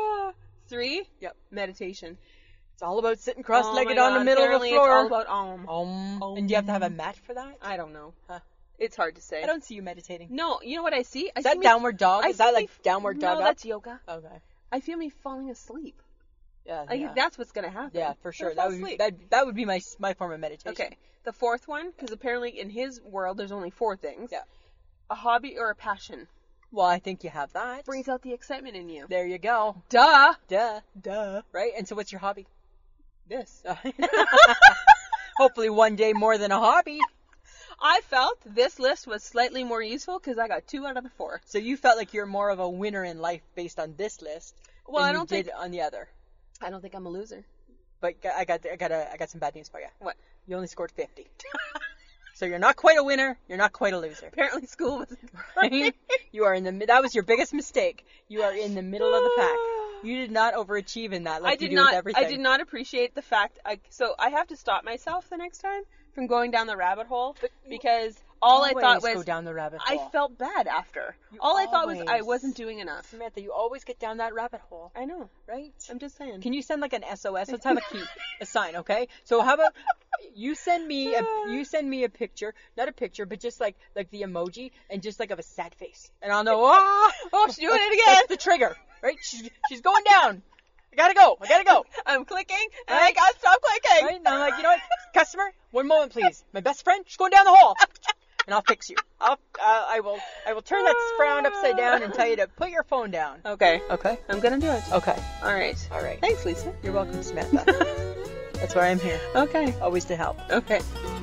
Speaker 1: 3,
Speaker 2: Yep.
Speaker 1: meditation.
Speaker 2: It's all about sitting
Speaker 1: Oh
Speaker 2: cross-legged
Speaker 1: my
Speaker 2: on the
Speaker 1: God,
Speaker 2: middle of the
Speaker 1: apparently
Speaker 2: floor.
Speaker 1: It's all about
Speaker 2: And do you have to have a mat for that?
Speaker 1: I don't know.
Speaker 2: Huh.
Speaker 1: It's hard to say.
Speaker 2: I don't see you meditating.
Speaker 1: No, you know what I see?
Speaker 2: Is that downward dog? Is that
Speaker 1: see
Speaker 2: like downward dog
Speaker 1: No,
Speaker 2: up?
Speaker 1: that's yoga.
Speaker 2: Okay.
Speaker 1: I feel me falling asleep.
Speaker 2: Yeah.
Speaker 1: Like,
Speaker 2: yeah.
Speaker 1: that's what's gonna happen.
Speaker 2: Yeah, for sure.
Speaker 1: I'm gonna
Speaker 2: That
Speaker 1: fall
Speaker 2: would
Speaker 1: asleep.
Speaker 2: that would be my form of meditation.
Speaker 1: Okay. The 4th one, because apparently in his world there's only 4 things.
Speaker 2: Yeah.
Speaker 1: A hobby or a passion
Speaker 2: Well, I think you have that.
Speaker 1: brings out the excitement in you.
Speaker 2: There you go.
Speaker 1: Duh.
Speaker 2: Duh. Right? And so what's your hobby?
Speaker 1: This.
Speaker 2: Hopefully one day more than a hobby.
Speaker 1: I felt this list was slightly more useful because I got 2 out of the 4.
Speaker 2: So you felt like you're more of a winner in life based on this list
Speaker 1: Well,
Speaker 2: than
Speaker 1: I
Speaker 2: you
Speaker 1: don't
Speaker 2: did
Speaker 1: think
Speaker 2: on the other.
Speaker 1: I don't think I'm a loser.
Speaker 2: But I got some bad news for you.
Speaker 1: What?
Speaker 2: You only scored 50. So you're not quite a winner. You're not quite a loser.
Speaker 1: Apparently school was
Speaker 2: Right? You are that was your biggest mistake. You are in the middle of the pack. You did not overachieve in that. Like you do with everything.
Speaker 1: I did not appreciate the fact. So I have to stop myself the next time from going down the rabbit hole because all I thought
Speaker 2: Always
Speaker 1: was
Speaker 2: go down the rabbit hole.
Speaker 1: I felt bad after.
Speaker 2: You
Speaker 1: All I thought was I
Speaker 2: always-
Speaker 1: wasn't doing enough.
Speaker 2: Samantha, you always get down that rabbit hole,
Speaker 1: I know.
Speaker 2: right?
Speaker 1: I'm just saying.
Speaker 2: Can you send like an SOS? Let's have a sign, okay? So how about you send me a picture, not a picture, but just like the emoji and just like of a sad face, and I'll know. Oh, she's doing it again. That's the trigger, right? She's going down. I gotta go.
Speaker 1: I'm clicking and
Speaker 2: Right?
Speaker 1: I gotta stop clicking.
Speaker 2: Right? And I'm like, you know what, customer, one moment, please. My best friend, she's going down the hall, and I'll fix you. I will turn that frown upside down and tell you to put your phone down.
Speaker 1: Okay.
Speaker 2: Okay.
Speaker 1: I'm gonna do it.
Speaker 2: Okay.
Speaker 1: All right.
Speaker 2: All right.
Speaker 1: Thanks, Lisa.
Speaker 2: You're welcome, Samantha. That's why I'm here.
Speaker 1: Okay.
Speaker 2: Always to help.
Speaker 1: Okay.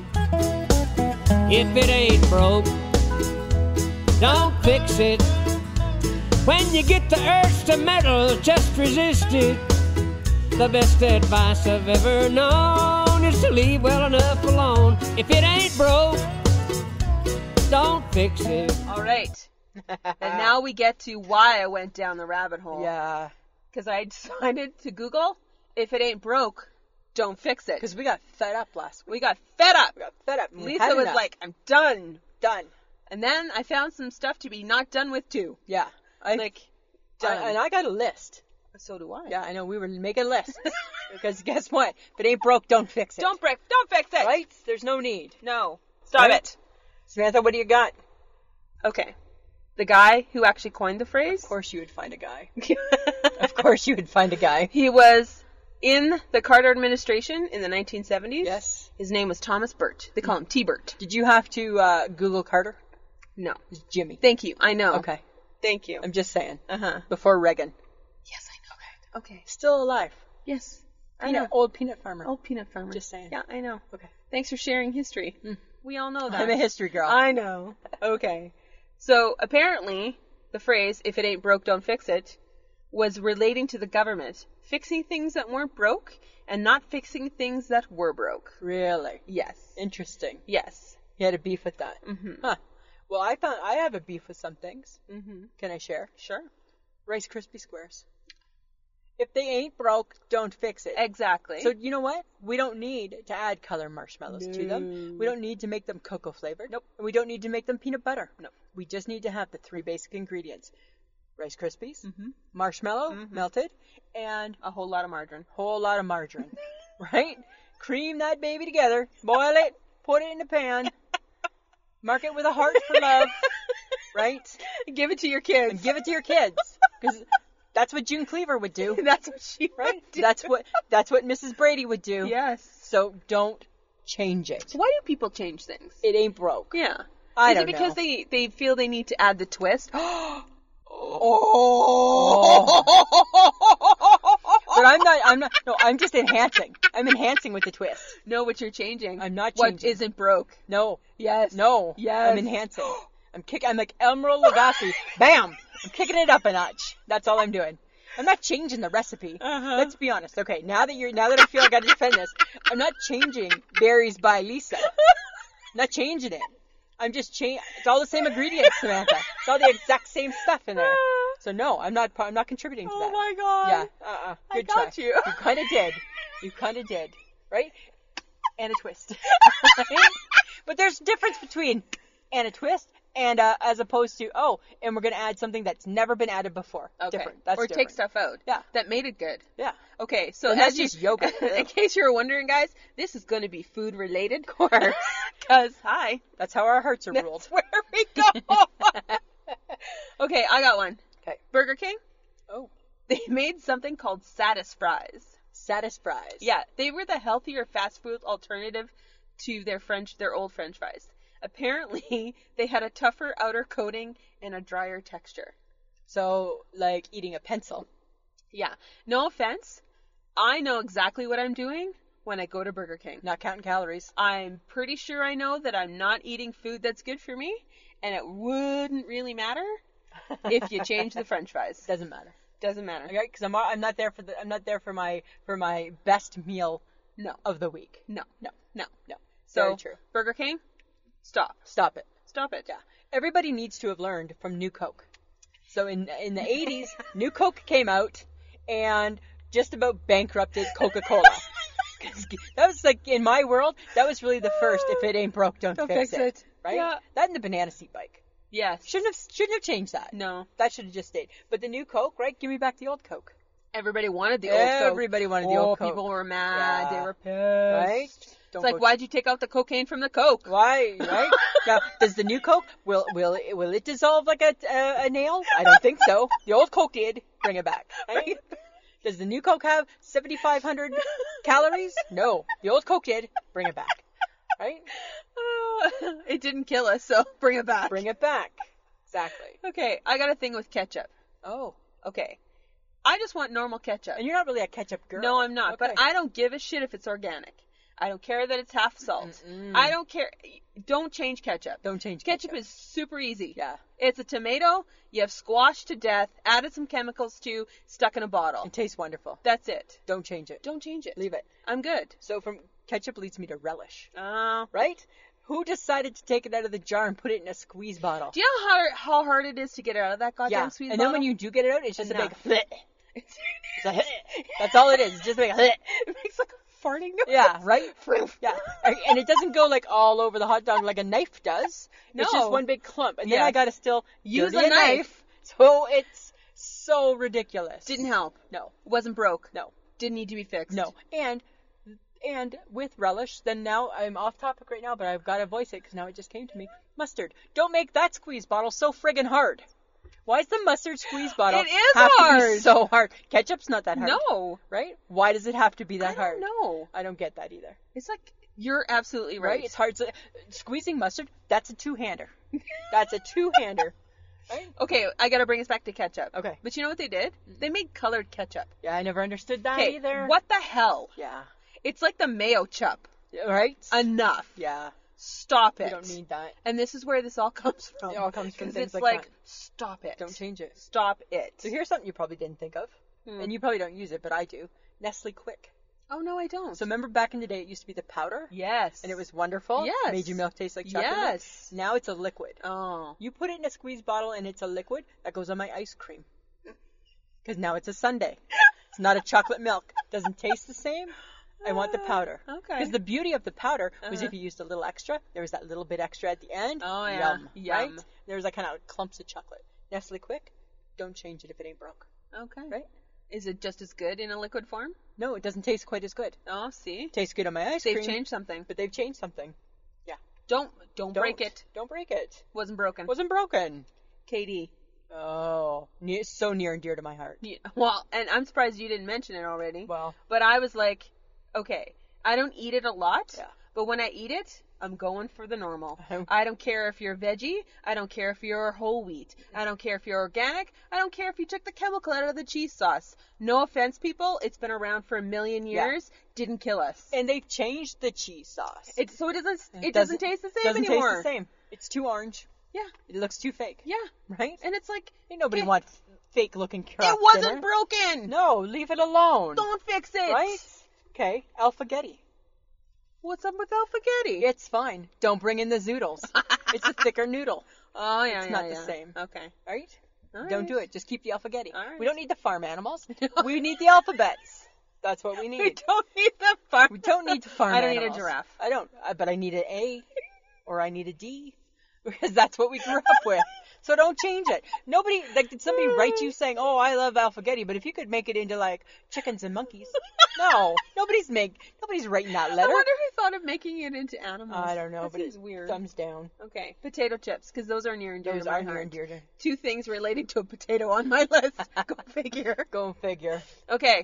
Speaker 3: If it ain't broke, don't fix it. When you get the urge to meddle, just resist it. The best advice I've ever known is to leave well enough alone. If it ain't broke, don't fix it.
Speaker 1: All right. And now we get to why I went down the rabbit hole.
Speaker 2: Yeah.
Speaker 1: Because I decided to Google, if it ain't broke, don't fix it.
Speaker 2: Because we got fed up last week.
Speaker 1: We got fed up.
Speaker 2: We got fed up. and we
Speaker 1: Lisa
Speaker 2: had
Speaker 1: was
Speaker 2: enough.
Speaker 1: like, I'm done.
Speaker 2: done.
Speaker 1: And then I found some stuff to be not done with too.
Speaker 2: Yeah.
Speaker 1: Done.
Speaker 2: And I got a list.
Speaker 1: So do I.
Speaker 2: Yeah, I know. We were making lists. Because guess what? If it ain't broke, don't fix it.
Speaker 1: Don't fix it.
Speaker 2: Right? There's no need.
Speaker 1: No. Stop
Speaker 2: Right?
Speaker 1: it.
Speaker 2: Samantha, what do you got?
Speaker 1: Okay. the guy who actually coined the phrase.
Speaker 2: Of course you would find a guy. Of course you would find a guy.
Speaker 1: He was in the Carter administration in the 1970s.
Speaker 2: Yes.
Speaker 1: His name was Thomas Burt. They call him T-Burt.
Speaker 2: Did you have to Google Carter?
Speaker 1: No.
Speaker 2: It's Jimmy.
Speaker 1: Thank you. I know.
Speaker 2: Okay.
Speaker 1: Thank you.
Speaker 2: I'm just saying.
Speaker 1: Uh-huh.
Speaker 2: Before Reagan.
Speaker 1: Yes, I know. Okay.
Speaker 2: Still alive.
Speaker 1: Yes. I know.
Speaker 2: Old peanut farmer.
Speaker 1: Old peanut farmer.
Speaker 2: Just saying.
Speaker 1: Yeah, I know.
Speaker 2: Okay.
Speaker 1: Thanks for sharing history. We all know that.
Speaker 2: I'm a history girl.
Speaker 1: I know. Okay. So apparently, the phrase, if it ain't broke, don't fix it, was relating to the government fixing things that weren't broke and not fixing things that were broke.
Speaker 2: Really?
Speaker 1: Yes.
Speaker 2: Interesting.
Speaker 1: Yes.
Speaker 2: You had a beef with that.
Speaker 1: Mm-hmm.
Speaker 2: Huh. Well, I have a beef with some things.
Speaker 1: Mm-hmm.
Speaker 2: Can I share?
Speaker 1: Sure.
Speaker 2: Rice Krispie Squares. If they ain't broke, don't fix it.
Speaker 1: Exactly.
Speaker 2: So you know what? We don't need to add color marshmallows to them. We don't need to make them cocoa flavored.
Speaker 1: Nope.
Speaker 2: And we don't need to make them peanut butter.
Speaker 1: No.
Speaker 2: We just need to have the 3 basic ingredients. Rice Krispies,
Speaker 1: Mm-hmm.
Speaker 2: marshmallow, melted, and
Speaker 1: a whole lot of margarine.
Speaker 2: whole lot of margarine. Right? Cream that baby together, boil it, put it in the pan, mark it with a heart for love, right?
Speaker 1: Give it to your kids.
Speaker 2: And give it to your kids. Because that's what June Cleaver would do.
Speaker 1: That's what she
Speaker 2: Right?
Speaker 1: would do.
Speaker 2: That's what Mrs. Brady would do.
Speaker 1: Yes.
Speaker 2: So don't change it.
Speaker 1: Why do people change things?
Speaker 2: It ain't broke.
Speaker 1: Yeah.
Speaker 2: I
Speaker 1: Is
Speaker 2: don't
Speaker 1: it because
Speaker 2: know.
Speaker 1: they feel they need to add the twist?
Speaker 2: But I'm just enhancing. I'm enhancing with the twist.
Speaker 1: Know what you're changing.
Speaker 2: I'm not
Speaker 1: What
Speaker 2: changing.
Speaker 1: isn't broke.
Speaker 2: No.
Speaker 1: Yes.
Speaker 2: No.
Speaker 1: Yes.
Speaker 2: I'm enhancing. I'm like Emerald Lagasse. Bam! I'm kicking it up a notch. That's all I'm doing. I'm not changing the recipe.
Speaker 1: Uh-huh.
Speaker 2: Let's be honest. Okay, now that I feel like I gotta defend this, I'm not changing Berries by Lisa. I'm not changing it. I'm just it's all the same ingredients, Samantha. It's all the exact same stuff in there. So no, I'm not contributing to that.
Speaker 1: Oh my god.
Speaker 2: Yeah.
Speaker 1: I
Speaker 2: Good
Speaker 1: got
Speaker 2: try.
Speaker 1: you.
Speaker 2: You kind of did. Right? And a twist. But there's a difference between and a twist and as opposed to, and we're going to add something that's never been added before.
Speaker 1: Okay.
Speaker 2: Different. That's
Speaker 1: or
Speaker 2: different.
Speaker 1: take stuff out.
Speaker 2: Yeah.
Speaker 1: That made it good.
Speaker 2: Yeah.
Speaker 1: Okay, so
Speaker 2: And that's just yogurt.
Speaker 1: in case you were wondering, guys, this is going to be food related, of course. Because
Speaker 2: That's how our hearts are
Speaker 1: that's
Speaker 2: ruled.
Speaker 1: where we go. Okay, I got one.
Speaker 2: Okay.
Speaker 1: Burger King.
Speaker 2: Oh.
Speaker 1: They made something called Satis Fries.
Speaker 2: Satis Fries.
Speaker 1: Yeah, they were the healthier fast food alternative to their old French fries. Apparently, they had a tougher outer coating and a drier texture.
Speaker 2: So, like eating a pencil.
Speaker 1: Yeah, no offense. I know exactly what I'm doing when I go to Burger King.
Speaker 2: Not counting calories.
Speaker 1: I'm pretty sure I know that I'm not eating food that's good for me, and it wouldn't really matter if you change the French fries.
Speaker 2: Doesn't matter.
Speaker 1: Doesn't matter.
Speaker 2: Okay, because I'm not there for my best meal
Speaker 1: No.
Speaker 2: of the week.
Speaker 1: No.
Speaker 2: Very
Speaker 1: So,
Speaker 2: true.
Speaker 1: Burger King, stop.
Speaker 2: Stop it.
Speaker 1: Stop it.
Speaker 2: Yeah. Everybody needs to have learned from New Coke. So in the 80s, New Coke came out and just about bankrupted Coca-Cola. 'Cause that was like, in my world, that was really the first, if it ain't broke, don't fix it. Right?
Speaker 1: Yeah.
Speaker 2: That and the banana seat bike.
Speaker 1: Yes.
Speaker 2: Shouldn't have changed that.
Speaker 1: No.
Speaker 2: That should have just stayed. But the New Coke, right? Give me back the old Coke.
Speaker 1: Everybody wanted the old Coke.
Speaker 2: Everybody wanted the old Coke.
Speaker 1: People were mad.
Speaker 2: Yeah.
Speaker 1: They were pissed.
Speaker 2: Right?
Speaker 1: It's like, why'd you take out the cocaine from the Coke?
Speaker 2: Why? Right? Now, does the new Coke will it dissolve like a nail? I don't think so. The old Coke did. Bring it back. Right? Does the new Coke have 7,500 calories? No. The old Coke did. Bring it back. Right?
Speaker 1: It didn't kill us, so bring it back.
Speaker 2: Bring it back. Exactly.
Speaker 1: Okay, I got a thing with ketchup.
Speaker 2: Oh.
Speaker 1: Okay. I just want normal ketchup.
Speaker 2: And you're not really a ketchup girl.
Speaker 1: No, I'm not.
Speaker 2: Okay.
Speaker 1: But I don't give a shit if it's organic. I don't care that it's half salt.
Speaker 2: Mm-mm.
Speaker 1: I don't care. Don't change ketchup.
Speaker 2: Don't change
Speaker 1: Ketchup is super easy.
Speaker 2: Yeah.
Speaker 1: It's a tomato you have squashed to death, added some chemicals to, stuck in a bottle.
Speaker 2: It tastes wonderful.
Speaker 1: That's it.
Speaker 2: Don't change it.
Speaker 1: Don't change it.
Speaker 2: Leave it.
Speaker 1: I'm good.
Speaker 2: So from ketchup leads me to relish.
Speaker 1: Oh.
Speaker 2: Right? Who decided to take it out of the jar and put it in a squeeze bottle?
Speaker 1: Do you know how hard it is to get it out of that goddamn squeeze
Speaker 2: And
Speaker 1: bottle?
Speaker 2: then when you do get it out, it's just
Speaker 1: Enough.
Speaker 2: a big It's a That's all it is. It's just a big
Speaker 1: it makes like a farting noise.
Speaker 2: Yeah, right? Yeah. And it doesn't go like all over the hot dog like a knife does. It's
Speaker 1: No.
Speaker 2: just one big clump. And then
Speaker 1: Yes.
Speaker 2: I gotta still
Speaker 1: Use
Speaker 2: dirty
Speaker 1: a knife.
Speaker 2: So it's so ridiculous.
Speaker 1: Didn't help.
Speaker 2: No.
Speaker 1: Wasn't broke.
Speaker 2: No.
Speaker 1: Didn't need to be fixed.
Speaker 2: No. And with relish, then now I'm off topic right now, but I've got to voice it because now it just came to me. Mustard. Don't make that squeeze bottle so friggin' hard. Why is the mustard squeeze bottle
Speaker 1: It is
Speaker 2: have to
Speaker 1: hard.
Speaker 2: be so hard? Ketchup's not that hard.
Speaker 1: No.
Speaker 2: Right? Why does it have to be that
Speaker 1: I
Speaker 2: hard?
Speaker 1: don't know.
Speaker 2: I don't get that either.
Speaker 1: It's like, you're absolutely right.
Speaker 2: It's hard to... Squeezing mustard, that's a two-hander. That's a two-hander. Right?
Speaker 1: Okay, I gotta bring us back to ketchup.
Speaker 2: Okay.
Speaker 1: But you know what they did? They made colored ketchup.
Speaker 2: Yeah, I never understood that
Speaker 1: Okay,
Speaker 2: either.
Speaker 1: what the hell?
Speaker 2: Yeah.
Speaker 1: It's like the mayo chup.
Speaker 2: Right?
Speaker 1: Enough.
Speaker 2: Yeah.
Speaker 1: Stop it.
Speaker 2: We don't need that.
Speaker 1: And this is where this all comes from.
Speaker 2: It all comes from
Speaker 1: 'Cause
Speaker 2: things
Speaker 1: it's
Speaker 2: like
Speaker 1: like,
Speaker 2: that.
Speaker 1: stop it.
Speaker 2: Don't change it.
Speaker 1: Stop it.
Speaker 2: So here's something you probably didn't think of. And you probably don't use it, but I do. Nestle Quick.
Speaker 1: Oh, no, I don't.
Speaker 2: So remember back in the day, it used to be the powder?
Speaker 1: Yes.
Speaker 2: And it was wonderful?
Speaker 1: Yes.
Speaker 2: Made your milk taste like chocolate?
Speaker 1: Yes.
Speaker 2: Now it's a liquid.
Speaker 1: Oh.
Speaker 2: You put it in a squeeze bottle and it's a liquid, that goes on my ice cream. Because now it's a sundae. It's not a chocolate milk. Doesn't taste the same. I want the powder.
Speaker 1: Okay.
Speaker 2: Because the beauty of the powder was if you used a little extra, there was that little bit extra at the end.
Speaker 1: Oh, yeah.
Speaker 2: Yum. Right? There was like kind of clumps of chocolate. Nestle Quick, don't change it if it ain't broke.
Speaker 1: Okay.
Speaker 2: Right?
Speaker 1: Is it just as good in a liquid form?
Speaker 2: No, it doesn't taste quite as good.
Speaker 1: Oh, see?
Speaker 2: Tastes good on my ice
Speaker 1: They've
Speaker 2: cream.
Speaker 1: changed something.
Speaker 2: But they've changed something.
Speaker 1: Don't break it.
Speaker 2: Don't break it.
Speaker 1: Wasn't broken.
Speaker 2: Wasn't broken.
Speaker 1: KD.
Speaker 2: Oh, so near and dear to my heart.
Speaker 1: Yeah, well, and I'm surprised you didn't mention it already.
Speaker 2: Well,
Speaker 1: But I was like, okay, I don't eat it a lot.
Speaker 2: Yeah.
Speaker 1: But when I eat it, I'm going for the normal.
Speaker 2: Uh-huh.
Speaker 1: I don't care if you're veggie. I don't care if you're whole wheat. I don't care if you're organic. I don't care if you took the chemical out of the cheese sauce. No offense, people. It's been around for a million years. Didn't kill us.
Speaker 2: and they've changed the cheese sauce.
Speaker 1: It doesn't taste the same
Speaker 2: doesn't
Speaker 1: anymore.
Speaker 2: taste the same. It's too orange.
Speaker 1: Yeah.
Speaker 2: It looks too fake.
Speaker 1: Yeah.
Speaker 2: Right?
Speaker 1: And it's like,
Speaker 2: Ain't nobody
Speaker 1: Okay.
Speaker 2: want fake looking crap.
Speaker 1: it wasn't
Speaker 2: dinner.
Speaker 1: broken.
Speaker 2: No, leave it alone.
Speaker 1: Don't fix it.
Speaker 2: Right? Okay, alphagetti.
Speaker 1: What's up with alphagetti?
Speaker 2: It's fine. Don't bring in the zoodles. It's a thicker noodle.
Speaker 1: Oh, yeah,
Speaker 2: It's
Speaker 1: yeah,
Speaker 2: not the
Speaker 1: yeah.
Speaker 2: same.
Speaker 1: Okay.
Speaker 2: Right?
Speaker 1: All
Speaker 2: Don't
Speaker 1: right.
Speaker 2: do it. Just keep the alphagetti.
Speaker 1: All right.
Speaker 2: We don't need the farm animals. We need the alphabets. That's what we need.
Speaker 1: We don't need the farm.
Speaker 2: We don't need to farm
Speaker 1: I don't need a
Speaker 2: animals.
Speaker 1: giraffe.
Speaker 2: I don't. But I need an A or I need a D because that's what we grew up with. So don't change it. Nobody, like, did somebody write you saying, oh, I love alphagetti, but if you could make it into, like, chickens and monkeys. No. Nobody's writing that
Speaker 1: I
Speaker 2: letter.
Speaker 1: wonder who thought of making it into animals.
Speaker 2: I don't know,
Speaker 1: That
Speaker 2: but
Speaker 1: seems
Speaker 2: it's
Speaker 1: weird.
Speaker 2: thumbs down.
Speaker 1: Okay, potato chips, because those are near and dear
Speaker 2: Those
Speaker 1: to my
Speaker 2: are near
Speaker 1: heart.
Speaker 2: and dear to.
Speaker 1: Two things relating to a potato on my list. Go figure.
Speaker 2: Go figure.
Speaker 1: Okay,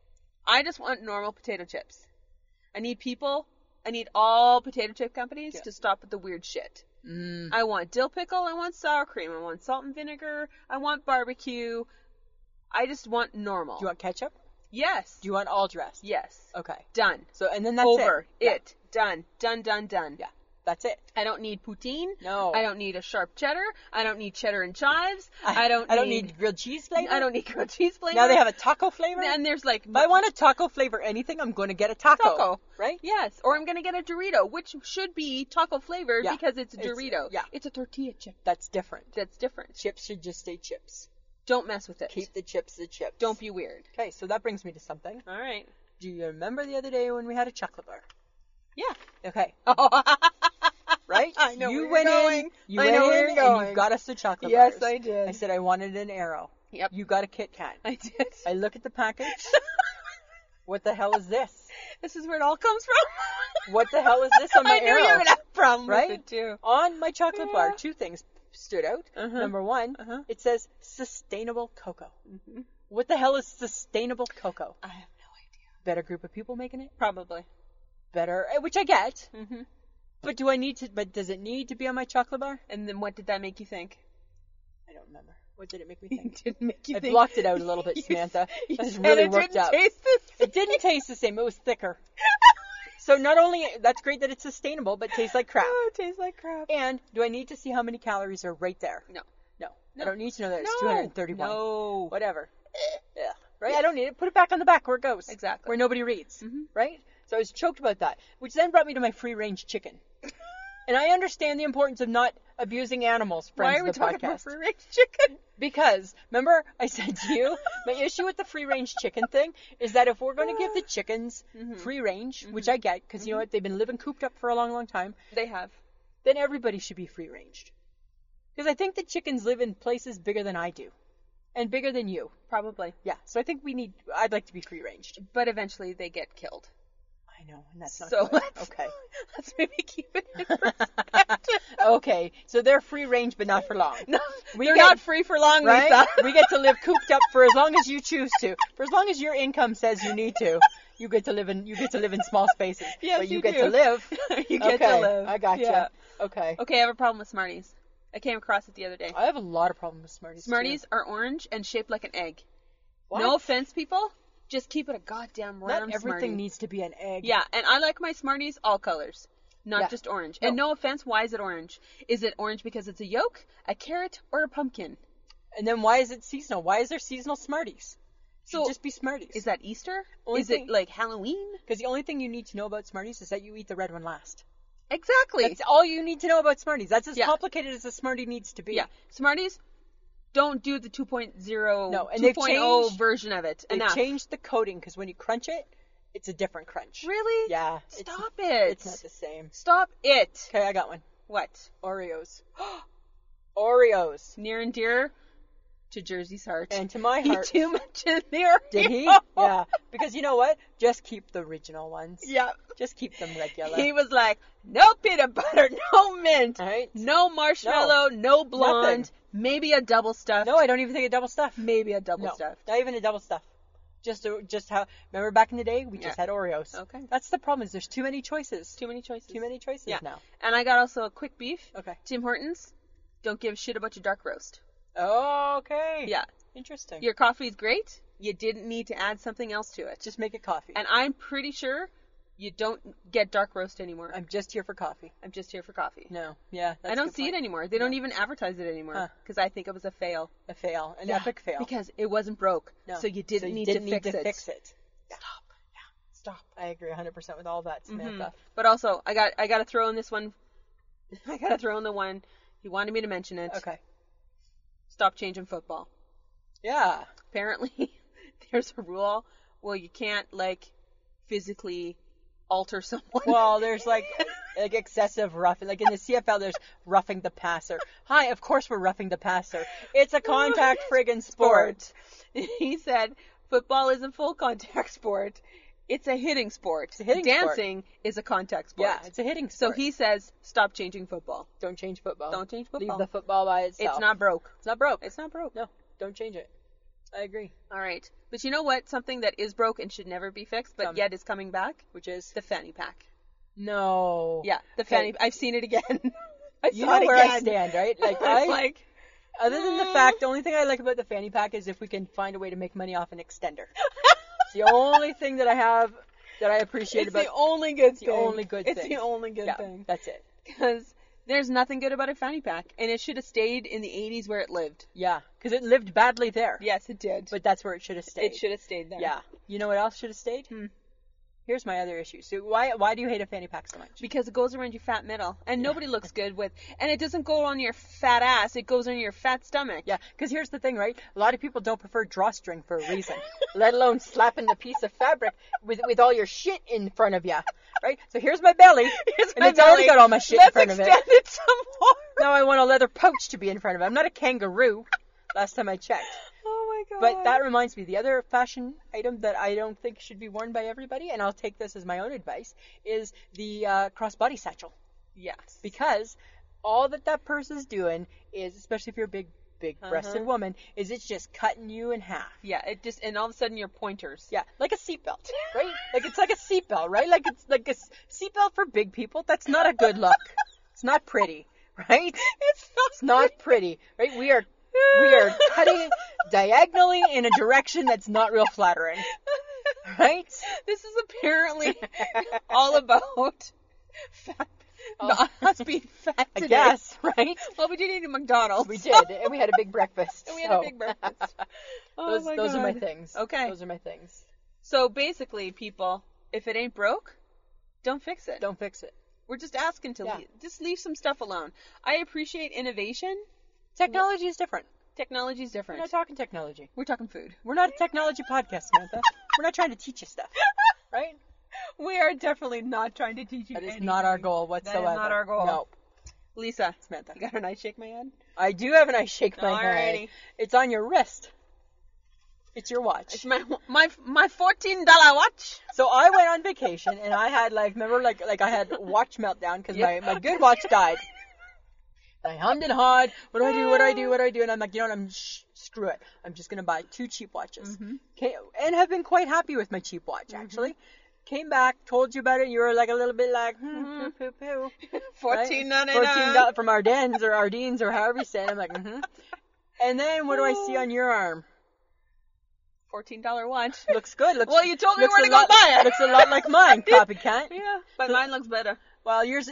Speaker 1: I just want normal potato chips. I need all potato chip companies
Speaker 2: Yeah.
Speaker 1: to stop with the weird shit. I want dill pickle, I want sour cream, I want salt and vinegar, I want barbecue. I just want normal.
Speaker 2: Do you want ketchup?
Speaker 1: Yes.
Speaker 2: Do you want all dressed?
Speaker 1: Yes.
Speaker 2: Okay.
Speaker 1: Done.
Speaker 2: So, and then that's
Speaker 1: Over.
Speaker 2: it.
Speaker 1: It. Done. Done, done, done.
Speaker 2: Yeah. That's it.
Speaker 1: I don't need poutine.
Speaker 2: No.
Speaker 1: I don't need a sharp cheddar. I don't need cheddar and chives. I don't
Speaker 2: need grilled cheese flavor.
Speaker 1: I don't need grilled cheese flavor.
Speaker 2: Now they have a taco flavor.
Speaker 1: And there's like,
Speaker 2: If I want a taco flavor anything, I'm going to get a taco. Right?
Speaker 1: Yes, or I'm gonna get a Dorito, which should be taco flavored
Speaker 2: Yeah.
Speaker 1: because it's a Dorito.
Speaker 2: yeah.
Speaker 1: It's a tortilla chip.
Speaker 2: That's different.
Speaker 1: That's different.
Speaker 2: Chips should just stay chips.
Speaker 1: Don't mess with it.
Speaker 2: Keep the chips the chips.
Speaker 1: Don't be weird.
Speaker 2: Okay, so that brings me to something.
Speaker 1: All right.
Speaker 2: Do you remember the other day when we had a chocolate bar?
Speaker 1: Yeah.
Speaker 2: Okay. Right?
Speaker 1: I know
Speaker 2: you
Speaker 1: where
Speaker 2: went
Speaker 1: you're
Speaker 2: in.
Speaker 1: going.
Speaker 2: You
Speaker 1: I
Speaker 2: went
Speaker 1: know where
Speaker 2: in
Speaker 1: you're
Speaker 2: and
Speaker 1: going.
Speaker 2: you got us the chocolate
Speaker 1: Yes,
Speaker 2: bars.
Speaker 1: I did.
Speaker 2: I said I wanted an arrow.
Speaker 1: Yep.
Speaker 2: You got a Kit Kat.
Speaker 1: I did.
Speaker 2: I look at the package. What the hell is this?
Speaker 1: This is where it all comes from.
Speaker 2: What the hell is this on my
Speaker 1: I knew
Speaker 2: arrow?
Speaker 1: you were gonna have a problem
Speaker 2: Right?
Speaker 1: with it too.
Speaker 2: On my chocolate bar,
Speaker 1: Yeah.
Speaker 2: two things stood out.
Speaker 1: Uh-huh.
Speaker 2: Number one,
Speaker 1: Uh-huh.
Speaker 2: it says sustainable cocoa.
Speaker 1: Mm-hmm.
Speaker 2: What the hell is sustainable cocoa?
Speaker 1: I have no idea.
Speaker 2: Better group of people making it?
Speaker 1: Probably.
Speaker 2: Better, which I get.
Speaker 1: Mm-hmm.
Speaker 2: But does it need to be on my chocolate bar?
Speaker 1: And then what did that make you think?
Speaker 2: I don't remember. What did it make me
Speaker 1: It
Speaker 2: think?
Speaker 1: didn't make you
Speaker 2: I
Speaker 1: think.
Speaker 2: blocked it out a little bit,
Speaker 1: You-
Speaker 2: Samantha.
Speaker 1: you
Speaker 2: I was
Speaker 1: said
Speaker 2: really
Speaker 1: it
Speaker 2: worked
Speaker 1: didn't
Speaker 2: up.
Speaker 1: taste the
Speaker 2: It didn't taste the same. It was thicker. So not only, that's great that it's sustainable, but it tastes like crap.
Speaker 1: Oh, it tastes like crap.
Speaker 2: And do I need to see how many calories are right there?
Speaker 1: No.
Speaker 2: No.
Speaker 1: No.
Speaker 2: I don't need to know that it's
Speaker 1: No.
Speaker 2: 231.
Speaker 1: No.
Speaker 2: Whatever. Ugh. Right? I don't need it. Put it back on the back where it goes.
Speaker 1: Exactly.
Speaker 2: Where nobody reads.
Speaker 1: Mhm.
Speaker 2: Right? So I was choked about that, which then brought me to my free-range chicken. And I understand the importance of not abusing animals, friends
Speaker 1: Why are we
Speaker 2: of the
Speaker 1: talking
Speaker 2: podcast.
Speaker 1: about free-range chicken?
Speaker 2: Because, remember, I said to you, my issue with the free-range chicken thing is that if we're going to give the chickens free range, which I get, because you know what, they've been living cooped up for a long, long time,
Speaker 1: They have.
Speaker 2: then everybody should be free-ranged. Because I think the chickens live in places bigger than I do. And bigger than you.
Speaker 1: Probably.
Speaker 2: Yeah, so I think I'd like to be free-ranged.
Speaker 1: But eventually they get killed.
Speaker 2: I I know, and that's not
Speaker 1: So
Speaker 2: good.
Speaker 1: let's,
Speaker 2: Okay.
Speaker 1: let's maybe keep it in perspective.
Speaker 2: Okay, so they're free range, but not for long.
Speaker 1: No,
Speaker 2: We
Speaker 1: they're
Speaker 2: get-
Speaker 1: not free for long,
Speaker 2: Right?
Speaker 1: Lisa.
Speaker 2: We get to live cooped up for as long as you choose to. For as long as your income says you need to. You get to live in small spaces.
Speaker 1: Yes,
Speaker 2: but you
Speaker 1: you
Speaker 2: get
Speaker 1: do.
Speaker 2: to live.
Speaker 1: You get
Speaker 2: Okay,
Speaker 1: to live.
Speaker 2: I gotcha.
Speaker 1: Yeah.
Speaker 2: Okay.
Speaker 1: Okay, I have a problem with Smarties. I came across it the other day.
Speaker 2: I have a lot of problems with Smarties.
Speaker 1: Smarties are orange and shaped like an egg.
Speaker 2: What?
Speaker 1: No offense, people. Just keep it a goddamn round
Speaker 2: Not everything
Speaker 1: Smartie.
Speaker 2: needs to be an egg.
Speaker 1: Yeah, and I like my Smarties all colors, not
Speaker 2: Yeah.
Speaker 1: just orange.
Speaker 2: No.
Speaker 1: And no offense, why is it orange? Is it orange because it's a yolk, a carrot, or a pumpkin?
Speaker 2: And then why is it seasonal? Why is there seasonal Smarties?
Speaker 1: So,
Speaker 2: Should just be Smarties.
Speaker 1: Is that Easter?
Speaker 2: Only
Speaker 1: Is
Speaker 2: thing-
Speaker 1: it like Halloween?
Speaker 2: Because the only thing you need to know about Smarties is that you eat the red one last.
Speaker 1: Exactly.
Speaker 2: That's all you need to know about Smarties. That's as
Speaker 1: Yeah.
Speaker 2: complicated as a Smartie needs to be.
Speaker 1: Yeah, Smarties don't do the 2.0,
Speaker 2: No, and they've
Speaker 1: 2.0
Speaker 2: changed-
Speaker 1: version of it.
Speaker 2: They've
Speaker 1: Enough.
Speaker 2: changed the coating because when you crunch it, it's a different crunch.
Speaker 1: Really?
Speaker 2: Yeah.
Speaker 1: Stop it.
Speaker 2: It's not the same.
Speaker 1: Stop it.
Speaker 2: Okay, I got one.
Speaker 1: What?
Speaker 2: Oreos. Oreos.
Speaker 1: Near and dear to Jersey's heart.
Speaker 2: And to my
Speaker 1: He
Speaker 2: heart.
Speaker 1: too mentioned the Oreo.
Speaker 2: Did he? Yeah. Because you know what? Just keep the original ones.
Speaker 1: Yeah.
Speaker 2: Just keep them regular.
Speaker 1: He was like, no peanut butter, no mint,
Speaker 2: Right?
Speaker 1: no marshmallow, no blonde,
Speaker 2: Nothing.
Speaker 1: maybe a double stuff.
Speaker 2: No, I don't even think a double stuff.
Speaker 1: Maybe a double
Speaker 2: No,
Speaker 1: stuff.
Speaker 2: not even a double stuff. Just how. Remember back in the day, we just
Speaker 1: Yeah.
Speaker 2: had Oreos.
Speaker 1: Okay.
Speaker 2: That's the problem. Is there's too many choices.
Speaker 1: Too many choices.
Speaker 2: Too many choices
Speaker 1: Yeah.
Speaker 2: now.
Speaker 1: And I got also a quick beef.
Speaker 2: Okay.
Speaker 1: Tim Hortons, don't give a shit about your dark roast.
Speaker 2: Oh, okay.
Speaker 1: Yeah.
Speaker 2: Interesting.
Speaker 1: Your coffee's great. You didn't need to add something else to it.
Speaker 2: Just make it coffee.
Speaker 1: And I'm pretty sure you don't get dark roast anymore.
Speaker 2: I'm just here for coffee.
Speaker 1: I'm just here for coffee.
Speaker 2: No. Yeah. That's
Speaker 1: I
Speaker 2: a
Speaker 1: don't
Speaker 2: good
Speaker 1: see
Speaker 2: point.
Speaker 1: it anymore. They don't even advertise it anymore
Speaker 2: Huh.
Speaker 1: because I think it was a fail.
Speaker 2: A fail. An
Speaker 1: Yeah,
Speaker 2: epic fail.
Speaker 1: Because it wasn't broke.
Speaker 2: No.
Speaker 1: So you didn't need to fix it.
Speaker 2: Stop. Yeah. Stop. I agree 100% with all that, Samantha.
Speaker 1: But also, I got to throw in this one. I got to throw in the one. He wanted me to mention it.
Speaker 2: Okay.
Speaker 1: Stop changing football.
Speaker 2: Yeah.
Speaker 1: Apparently, there's a rule. Well, you can't physically alter someone.
Speaker 2: Well, there's like excessive roughing. Like in the CFL, there's roughing the passer. Hi, of course we're roughing the passer. It's a contact friggin' sport.
Speaker 1: He said football is a full contact sport. It's a hitting sport.
Speaker 2: It's a hitting sport.
Speaker 1: Dancing is a contact sport.
Speaker 2: Yeah, it's a hitting
Speaker 1: So
Speaker 2: sport.
Speaker 1: he says, stop changing football.
Speaker 2: Don't change football.
Speaker 1: Don't change football.
Speaker 2: Leave the football by itself.
Speaker 1: It's not broke.
Speaker 2: It's not broke.
Speaker 1: It's not broke.
Speaker 2: No, don't change it. I agree.
Speaker 1: All right. But you know what? Something that is broke and should never be fixed, but yet is coming back?
Speaker 2: Which is
Speaker 1: The fanny pack.
Speaker 2: no.
Speaker 1: Yeah, the
Speaker 2: Okay.
Speaker 1: fanny. I've seen it again. I
Speaker 2: You
Speaker 1: saw
Speaker 2: know
Speaker 1: it
Speaker 2: where
Speaker 1: again.
Speaker 2: I stand, right? Like
Speaker 1: It's like,
Speaker 2: other than the fact, the only thing I like about the fanny pack is if we can find a way to make money off an extender. It's the only thing that I have that I appreciate
Speaker 1: it's
Speaker 2: about.
Speaker 1: the only good thing.
Speaker 2: the only good
Speaker 1: It's
Speaker 2: thing.
Speaker 1: the only good
Speaker 2: Yeah,
Speaker 1: thing.
Speaker 2: that's it.
Speaker 1: Because there's nothing good about a fanny pack, and it should have stayed in the 80s where it lived.
Speaker 2: Yeah, because it lived badly there.
Speaker 1: Yes, it did.
Speaker 2: But that's where it should have stayed.
Speaker 1: it should have stayed there.
Speaker 2: Yeah. You know what else should have stayed? Here's my other issue. So why do you hate a fanny pack so much?
Speaker 1: Because it goes around your fat middle, and nobody looks good with. And it doesn't go on your fat ass; it goes on your fat stomach.
Speaker 2: Yeah, because here's the thing, right? A lot of people don't prefer drawstring for a reason, let alone slapping the piece of fabric with all your shit in front of you, right? So here's my belly,
Speaker 1: Here's
Speaker 2: and
Speaker 1: my
Speaker 2: it's already
Speaker 1: belly.
Speaker 2: got all my shit
Speaker 1: Let's
Speaker 2: in front of it.
Speaker 1: extend it some more.
Speaker 2: Now I want a leather pouch to be in front of it. I'm not a kangaroo. Last time I checked.
Speaker 1: Oh my god.
Speaker 2: But that reminds me, the other fashion item that I don't think should be worn by everybody, and I'll take this as my own advice, is the crossbody satchel.
Speaker 1: Yes.
Speaker 2: Because all that purse is doing is, especially if you're a big-breasted woman, is it's just cutting you in half.
Speaker 1: Yeah, it just, and all of a sudden you're pointers.
Speaker 2: Yeah, like a seatbelt, right? Like it's like a seatbelt, right? Like it's like a seatbelt for big people. That's not a good look. It's not pretty, right? It's not pretty, right? We are cutting diagonally in a direction that's not real flattering, right?
Speaker 1: This is apparently all about fat, not us being fat
Speaker 2: I
Speaker 1: today.
Speaker 2: guess, right?
Speaker 1: Well, we did eat at McDonald's.
Speaker 2: We did, and we had a big breakfast.
Speaker 1: And we had a big breakfast. Oh
Speaker 2: those are my
Speaker 1: God.
Speaker 2: things.
Speaker 1: Okay.
Speaker 2: Those are my things.
Speaker 1: So basically, people, if it ain't broke, don't fix it.
Speaker 2: Don't fix it.
Speaker 1: We're just asking to
Speaker 2: Yeah.
Speaker 1: just leave some stuff alone. I appreciate innovation.
Speaker 2: Technology is different.
Speaker 1: Technology's
Speaker 2: We're
Speaker 1: different.
Speaker 2: not talking technology.
Speaker 1: We're talking food.
Speaker 2: We're not a technology podcast, Samantha. We're not trying to teach you stuff, right?
Speaker 1: We are definitely not trying to teach you
Speaker 2: That is
Speaker 1: anything.
Speaker 2: not our goal whatsoever.
Speaker 1: That is not our goal.
Speaker 2: No.
Speaker 1: Lisa,
Speaker 2: Samantha.
Speaker 1: you got a nice shake my head?
Speaker 2: I do have an ice shake my
Speaker 1: Alrighty.
Speaker 2: head. It's on your wrist. It's your watch.
Speaker 1: It's my $14 watch.
Speaker 2: So I went on vacation and I had remember I had watch meltdown because my good watch died. I hummed and hawed. What do I do? And I'm like, you know what? Screw it. I'm just gonna buy 2 cheap watches.
Speaker 1: Mm-hmm.
Speaker 2: Okay, and have been quite happy with my cheap watch actually. Came back, told you about it. You were like a little bit like, poo poo poo.
Speaker 1: $14.99.
Speaker 2: $14 from Ardennes or however you say it. I'm like, And then what do I see on your arm?
Speaker 1: $14 watch.
Speaker 2: Looks good.
Speaker 1: Well, you told me where to go buy it.
Speaker 2: Looks a lot like mine, copycat.
Speaker 1: Yeah, but mine looks better.
Speaker 2: Well, yours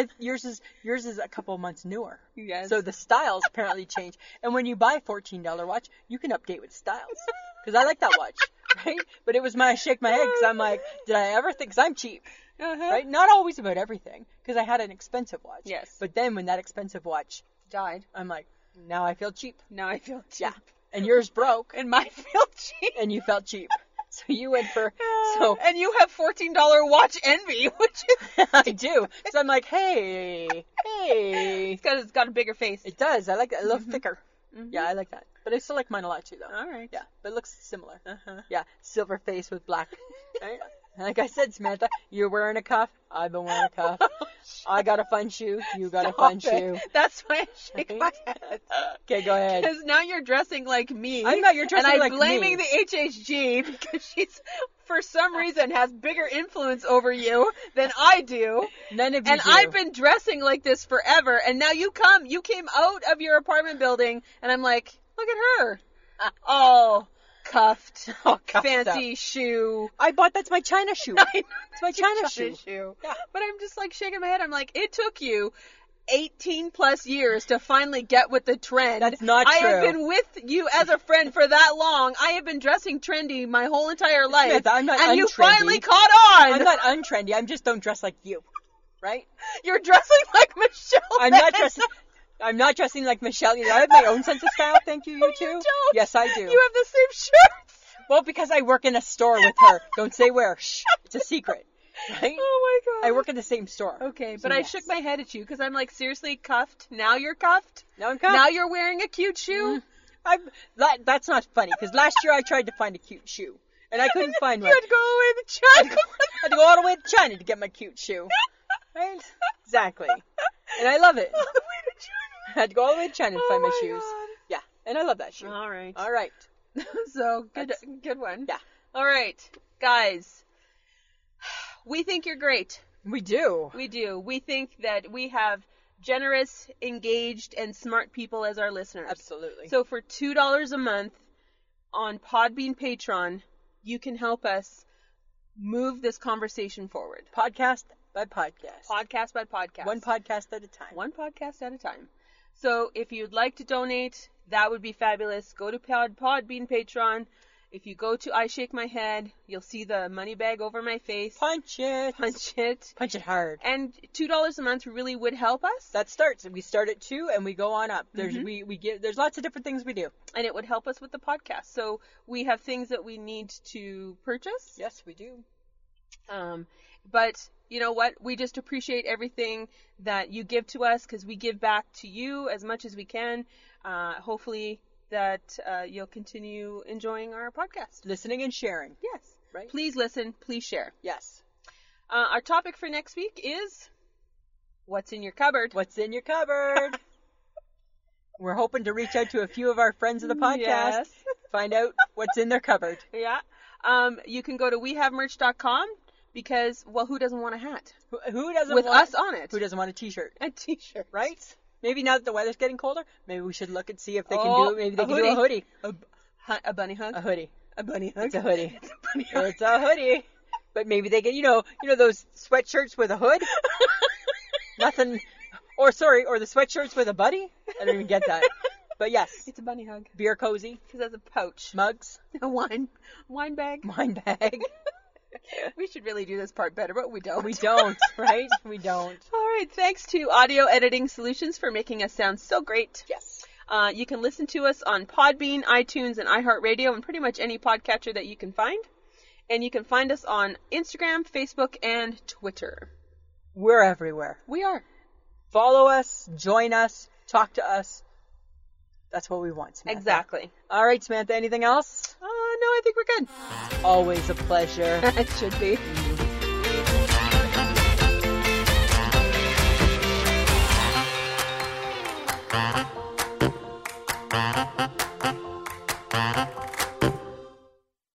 Speaker 2: is a couple months newer.
Speaker 1: Yes.
Speaker 2: So the styles apparently change. And when you buy $14 watch, you can update with styles. Because I like that watch, right? But it was I shake my head because I'm like, did I ever think? Because I'm cheap, right? Not always about everything. Because I had an expensive watch.
Speaker 1: Yes.
Speaker 2: But then when that expensive watch
Speaker 1: died,
Speaker 2: I'm like, now I feel cheap.
Speaker 1: Now I feel cheap.
Speaker 2: Yeah. And yours broke.
Speaker 1: And mine felt cheap.
Speaker 2: And you felt cheap. So you went for
Speaker 1: and you have $14 watch envy, which is
Speaker 2: I do. So I'm like, hey.
Speaker 1: because it's got a bigger face.
Speaker 2: It does. I like that. A little thicker. Yeah, I like that. But I still like mine a lot too, though.
Speaker 1: All right.
Speaker 2: Yeah, but it looks similar. Yeah, silver face with black. Right? Like I said, Samantha, you're wearing a cuff. I've been wearing a cuff. I got a fun shoe. You got a fun shoe.
Speaker 1: That's why I shake my head.
Speaker 2: Okay, go ahead.
Speaker 1: Because now you're dressing like me.
Speaker 2: I'm not. You're dressing like me.
Speaker 1: And I'm blaming the HHG because she's, for some reason, has bigger influence over you than I do.
Speaker 2: None of you
Speaker 1: And
Speaker 2: do.
Speaker 1: I've been dressing like this forever. And now you came out of your apartment building, and I'm like, look at her. Oh, cuffed.
Speaker 2: Oh, cuffed
Speaker 1: fancy
Speaker 2: up.
Speaker 1: shoe.
Speaker 2: That's my China shoe. It's my China shoe.
Speaker 1: Yeah. But I'm just like shaking my head. I'm like, it took you 18 plus years to finally get with the trend.
Speaker 2: That's not
Speaker 1: I
Speaker 2: true.
Speaker 1: have been with you as a friend for that long. I have been dressing trendy my whole entire life.
Speaker 2: Samantha, I'm not
Speaker 1: and you
Speaker 2: untrendy.
Speaker 1: finally caught on.
Speaker 2: I'm not untrendy. I just don't dress like you. Right?
Speaker 1: You're dressing like Michelle.
Speaker 2: I'm not dressing like Michelle either. I have my own sense of style. Thank you, you too.
Speaker 1: You don't.
Speaker 2: Yes, I do.
Speaker 1: You have the same shirts.
Speaker 2: Well, because I work in a store with her. Don't say where. Shh. It's a secret. Right?
Speaker 1: Oh my god.
Speaker 2: I work in the same store.
Speaker 1: Okay,
Speaker 2: So
Speaker 1: but I
Speaker 2: yes.
Speaker 1: shook my head at you because I'm like, seriously, cuffed? Now you're cuffed?
Speaker 2: Now I'm cuffed.
Speaker 1: Now you're wearing a cute shoe?
Speaker 2: That's not funny because last year I tried to find a cute shoe and I couldn't find one.
Speaker 1: You had to go away to China.
Speaker 2: I had to go all the way to China to get my cute shoe. Right? Exactly. And I love it.
Speaker 1: All the way to China.
Speaker 2: I had to go all the way to China to find my shoes.
Speaker 1: God.
Speaker 2: Yeah, and I love that shoe.
Speaker 1: All right.
Speaker 2: All right.
Speaker 1: So, good one.
Speaker 2: Yeah.
Speaker 1: All right, guys. We think you're great.
Speaker 2: We do.
Speaker 1: We do. We think that we have generous, engaged, and smart people as our listeners.
Speaker 2: Absolutely.
Speaker 1: So for $2 a month on Podbean Patreon, you can help us move this conversation forward.
Speaker 2: Podcast by podcast.
Speaker 1: Podcast by podcast.
Speaker 2: One podcast at a time.
Speaker 1: One podcast at a time. So if you'd like to donate, that would be fabulous. Go to Podbean Patreon. If you go to I Shake My Head, you'll see the money bag over my face.
Speaker 2: Punch it.
Speaker 1: Punch it.
Speaker 2: Punch it hard.
Speaker 1: And $2 a month really would help us.
Speaker 2: That starts. We start at 2 and we go on up. There's there's lots of different things we do.
Speaker 1: And it would help us with the podcast. So we have things that we need to purchase.
Speaker 2: Yes, we do.
Speaker 1: But you know what? We just appreciate everything that you give to us because we give back to you as much as we can. Hopefully that you'll continue enjoying our podcast.
Speaker 2: Listening and sharing.
Speaker 1: Yes.
Speaker 2: Right?
Speaker 1: Please listen. Please share.
Speaker 2: Yes.
Speaker 1: Our topic for next week is what's in your cupboard.
Speaker 2: What's in your cupboard? We're hoping to reach out to a few of our friends of the podcast.
Speaker 1: Yes.
Speaker 2: Find out what's in their cupboard.
Speaker 1: Yeah. You can go to wehavemerch.com because, well, who doesn't want a hat?
Speaker 2: Who doesn't
Speaker 1: With
Speaker 2: want
Speaker 1: us on it.
Speaker 2: Who doesn't want a t-shirt?
Speaker 1: A t-shirt.
Speaker 2: Right? Maybe now that the weather's getting colder, maybe we should look and see if they can do it. Maybe they can do a hoodie.
Speaker 1: A bunny hug?
Speaker 2: A hoodie.
Speaker 1: A bunny hug?
Speaker 2: It's a hoodie.
Speaker 1: It's a bunny hug.
Speaker 2: It's a hoodie. But maybe they get, you know those sweatshirts with a hood? Nothing. Or the sweatshirts with a buddy? I don't even get that. But yes.
Speaker 1: It's a bunny hug.
Speaker 2: Beer cozy.
Speaker 1: Because that's a pouch.
Speaker 2: Mugs.
Speaker 1: A wine bag.
Speaker 2: Wine bag.
Speaker 1: We should really do this part better, but we don't.
Speaker 2: We don't, right? We don't.
Speaker 1: All right. Thanks to Audio Editing Solutions for making us sound so great.
Speaker 2: Yes.
Speaker 1: You can listen to us on Podbean, iTunes, and iHeartRadio, and pretty much any podcatcher that you can find. And you can find us on Instagram, Facebook, and Twitter.
Speaker 2: We're everywhere.
Speaker 1: We are.
Speaker 2: Follow us, join us, talk to us. That's what we want, Samantha.
Speaker 1: Exactly.
Speaker 2: All right, Samantha, anything else?
Speaker 1: think we're good.
Speaker 2: Always a pleasure.
Speaker 1: It should be.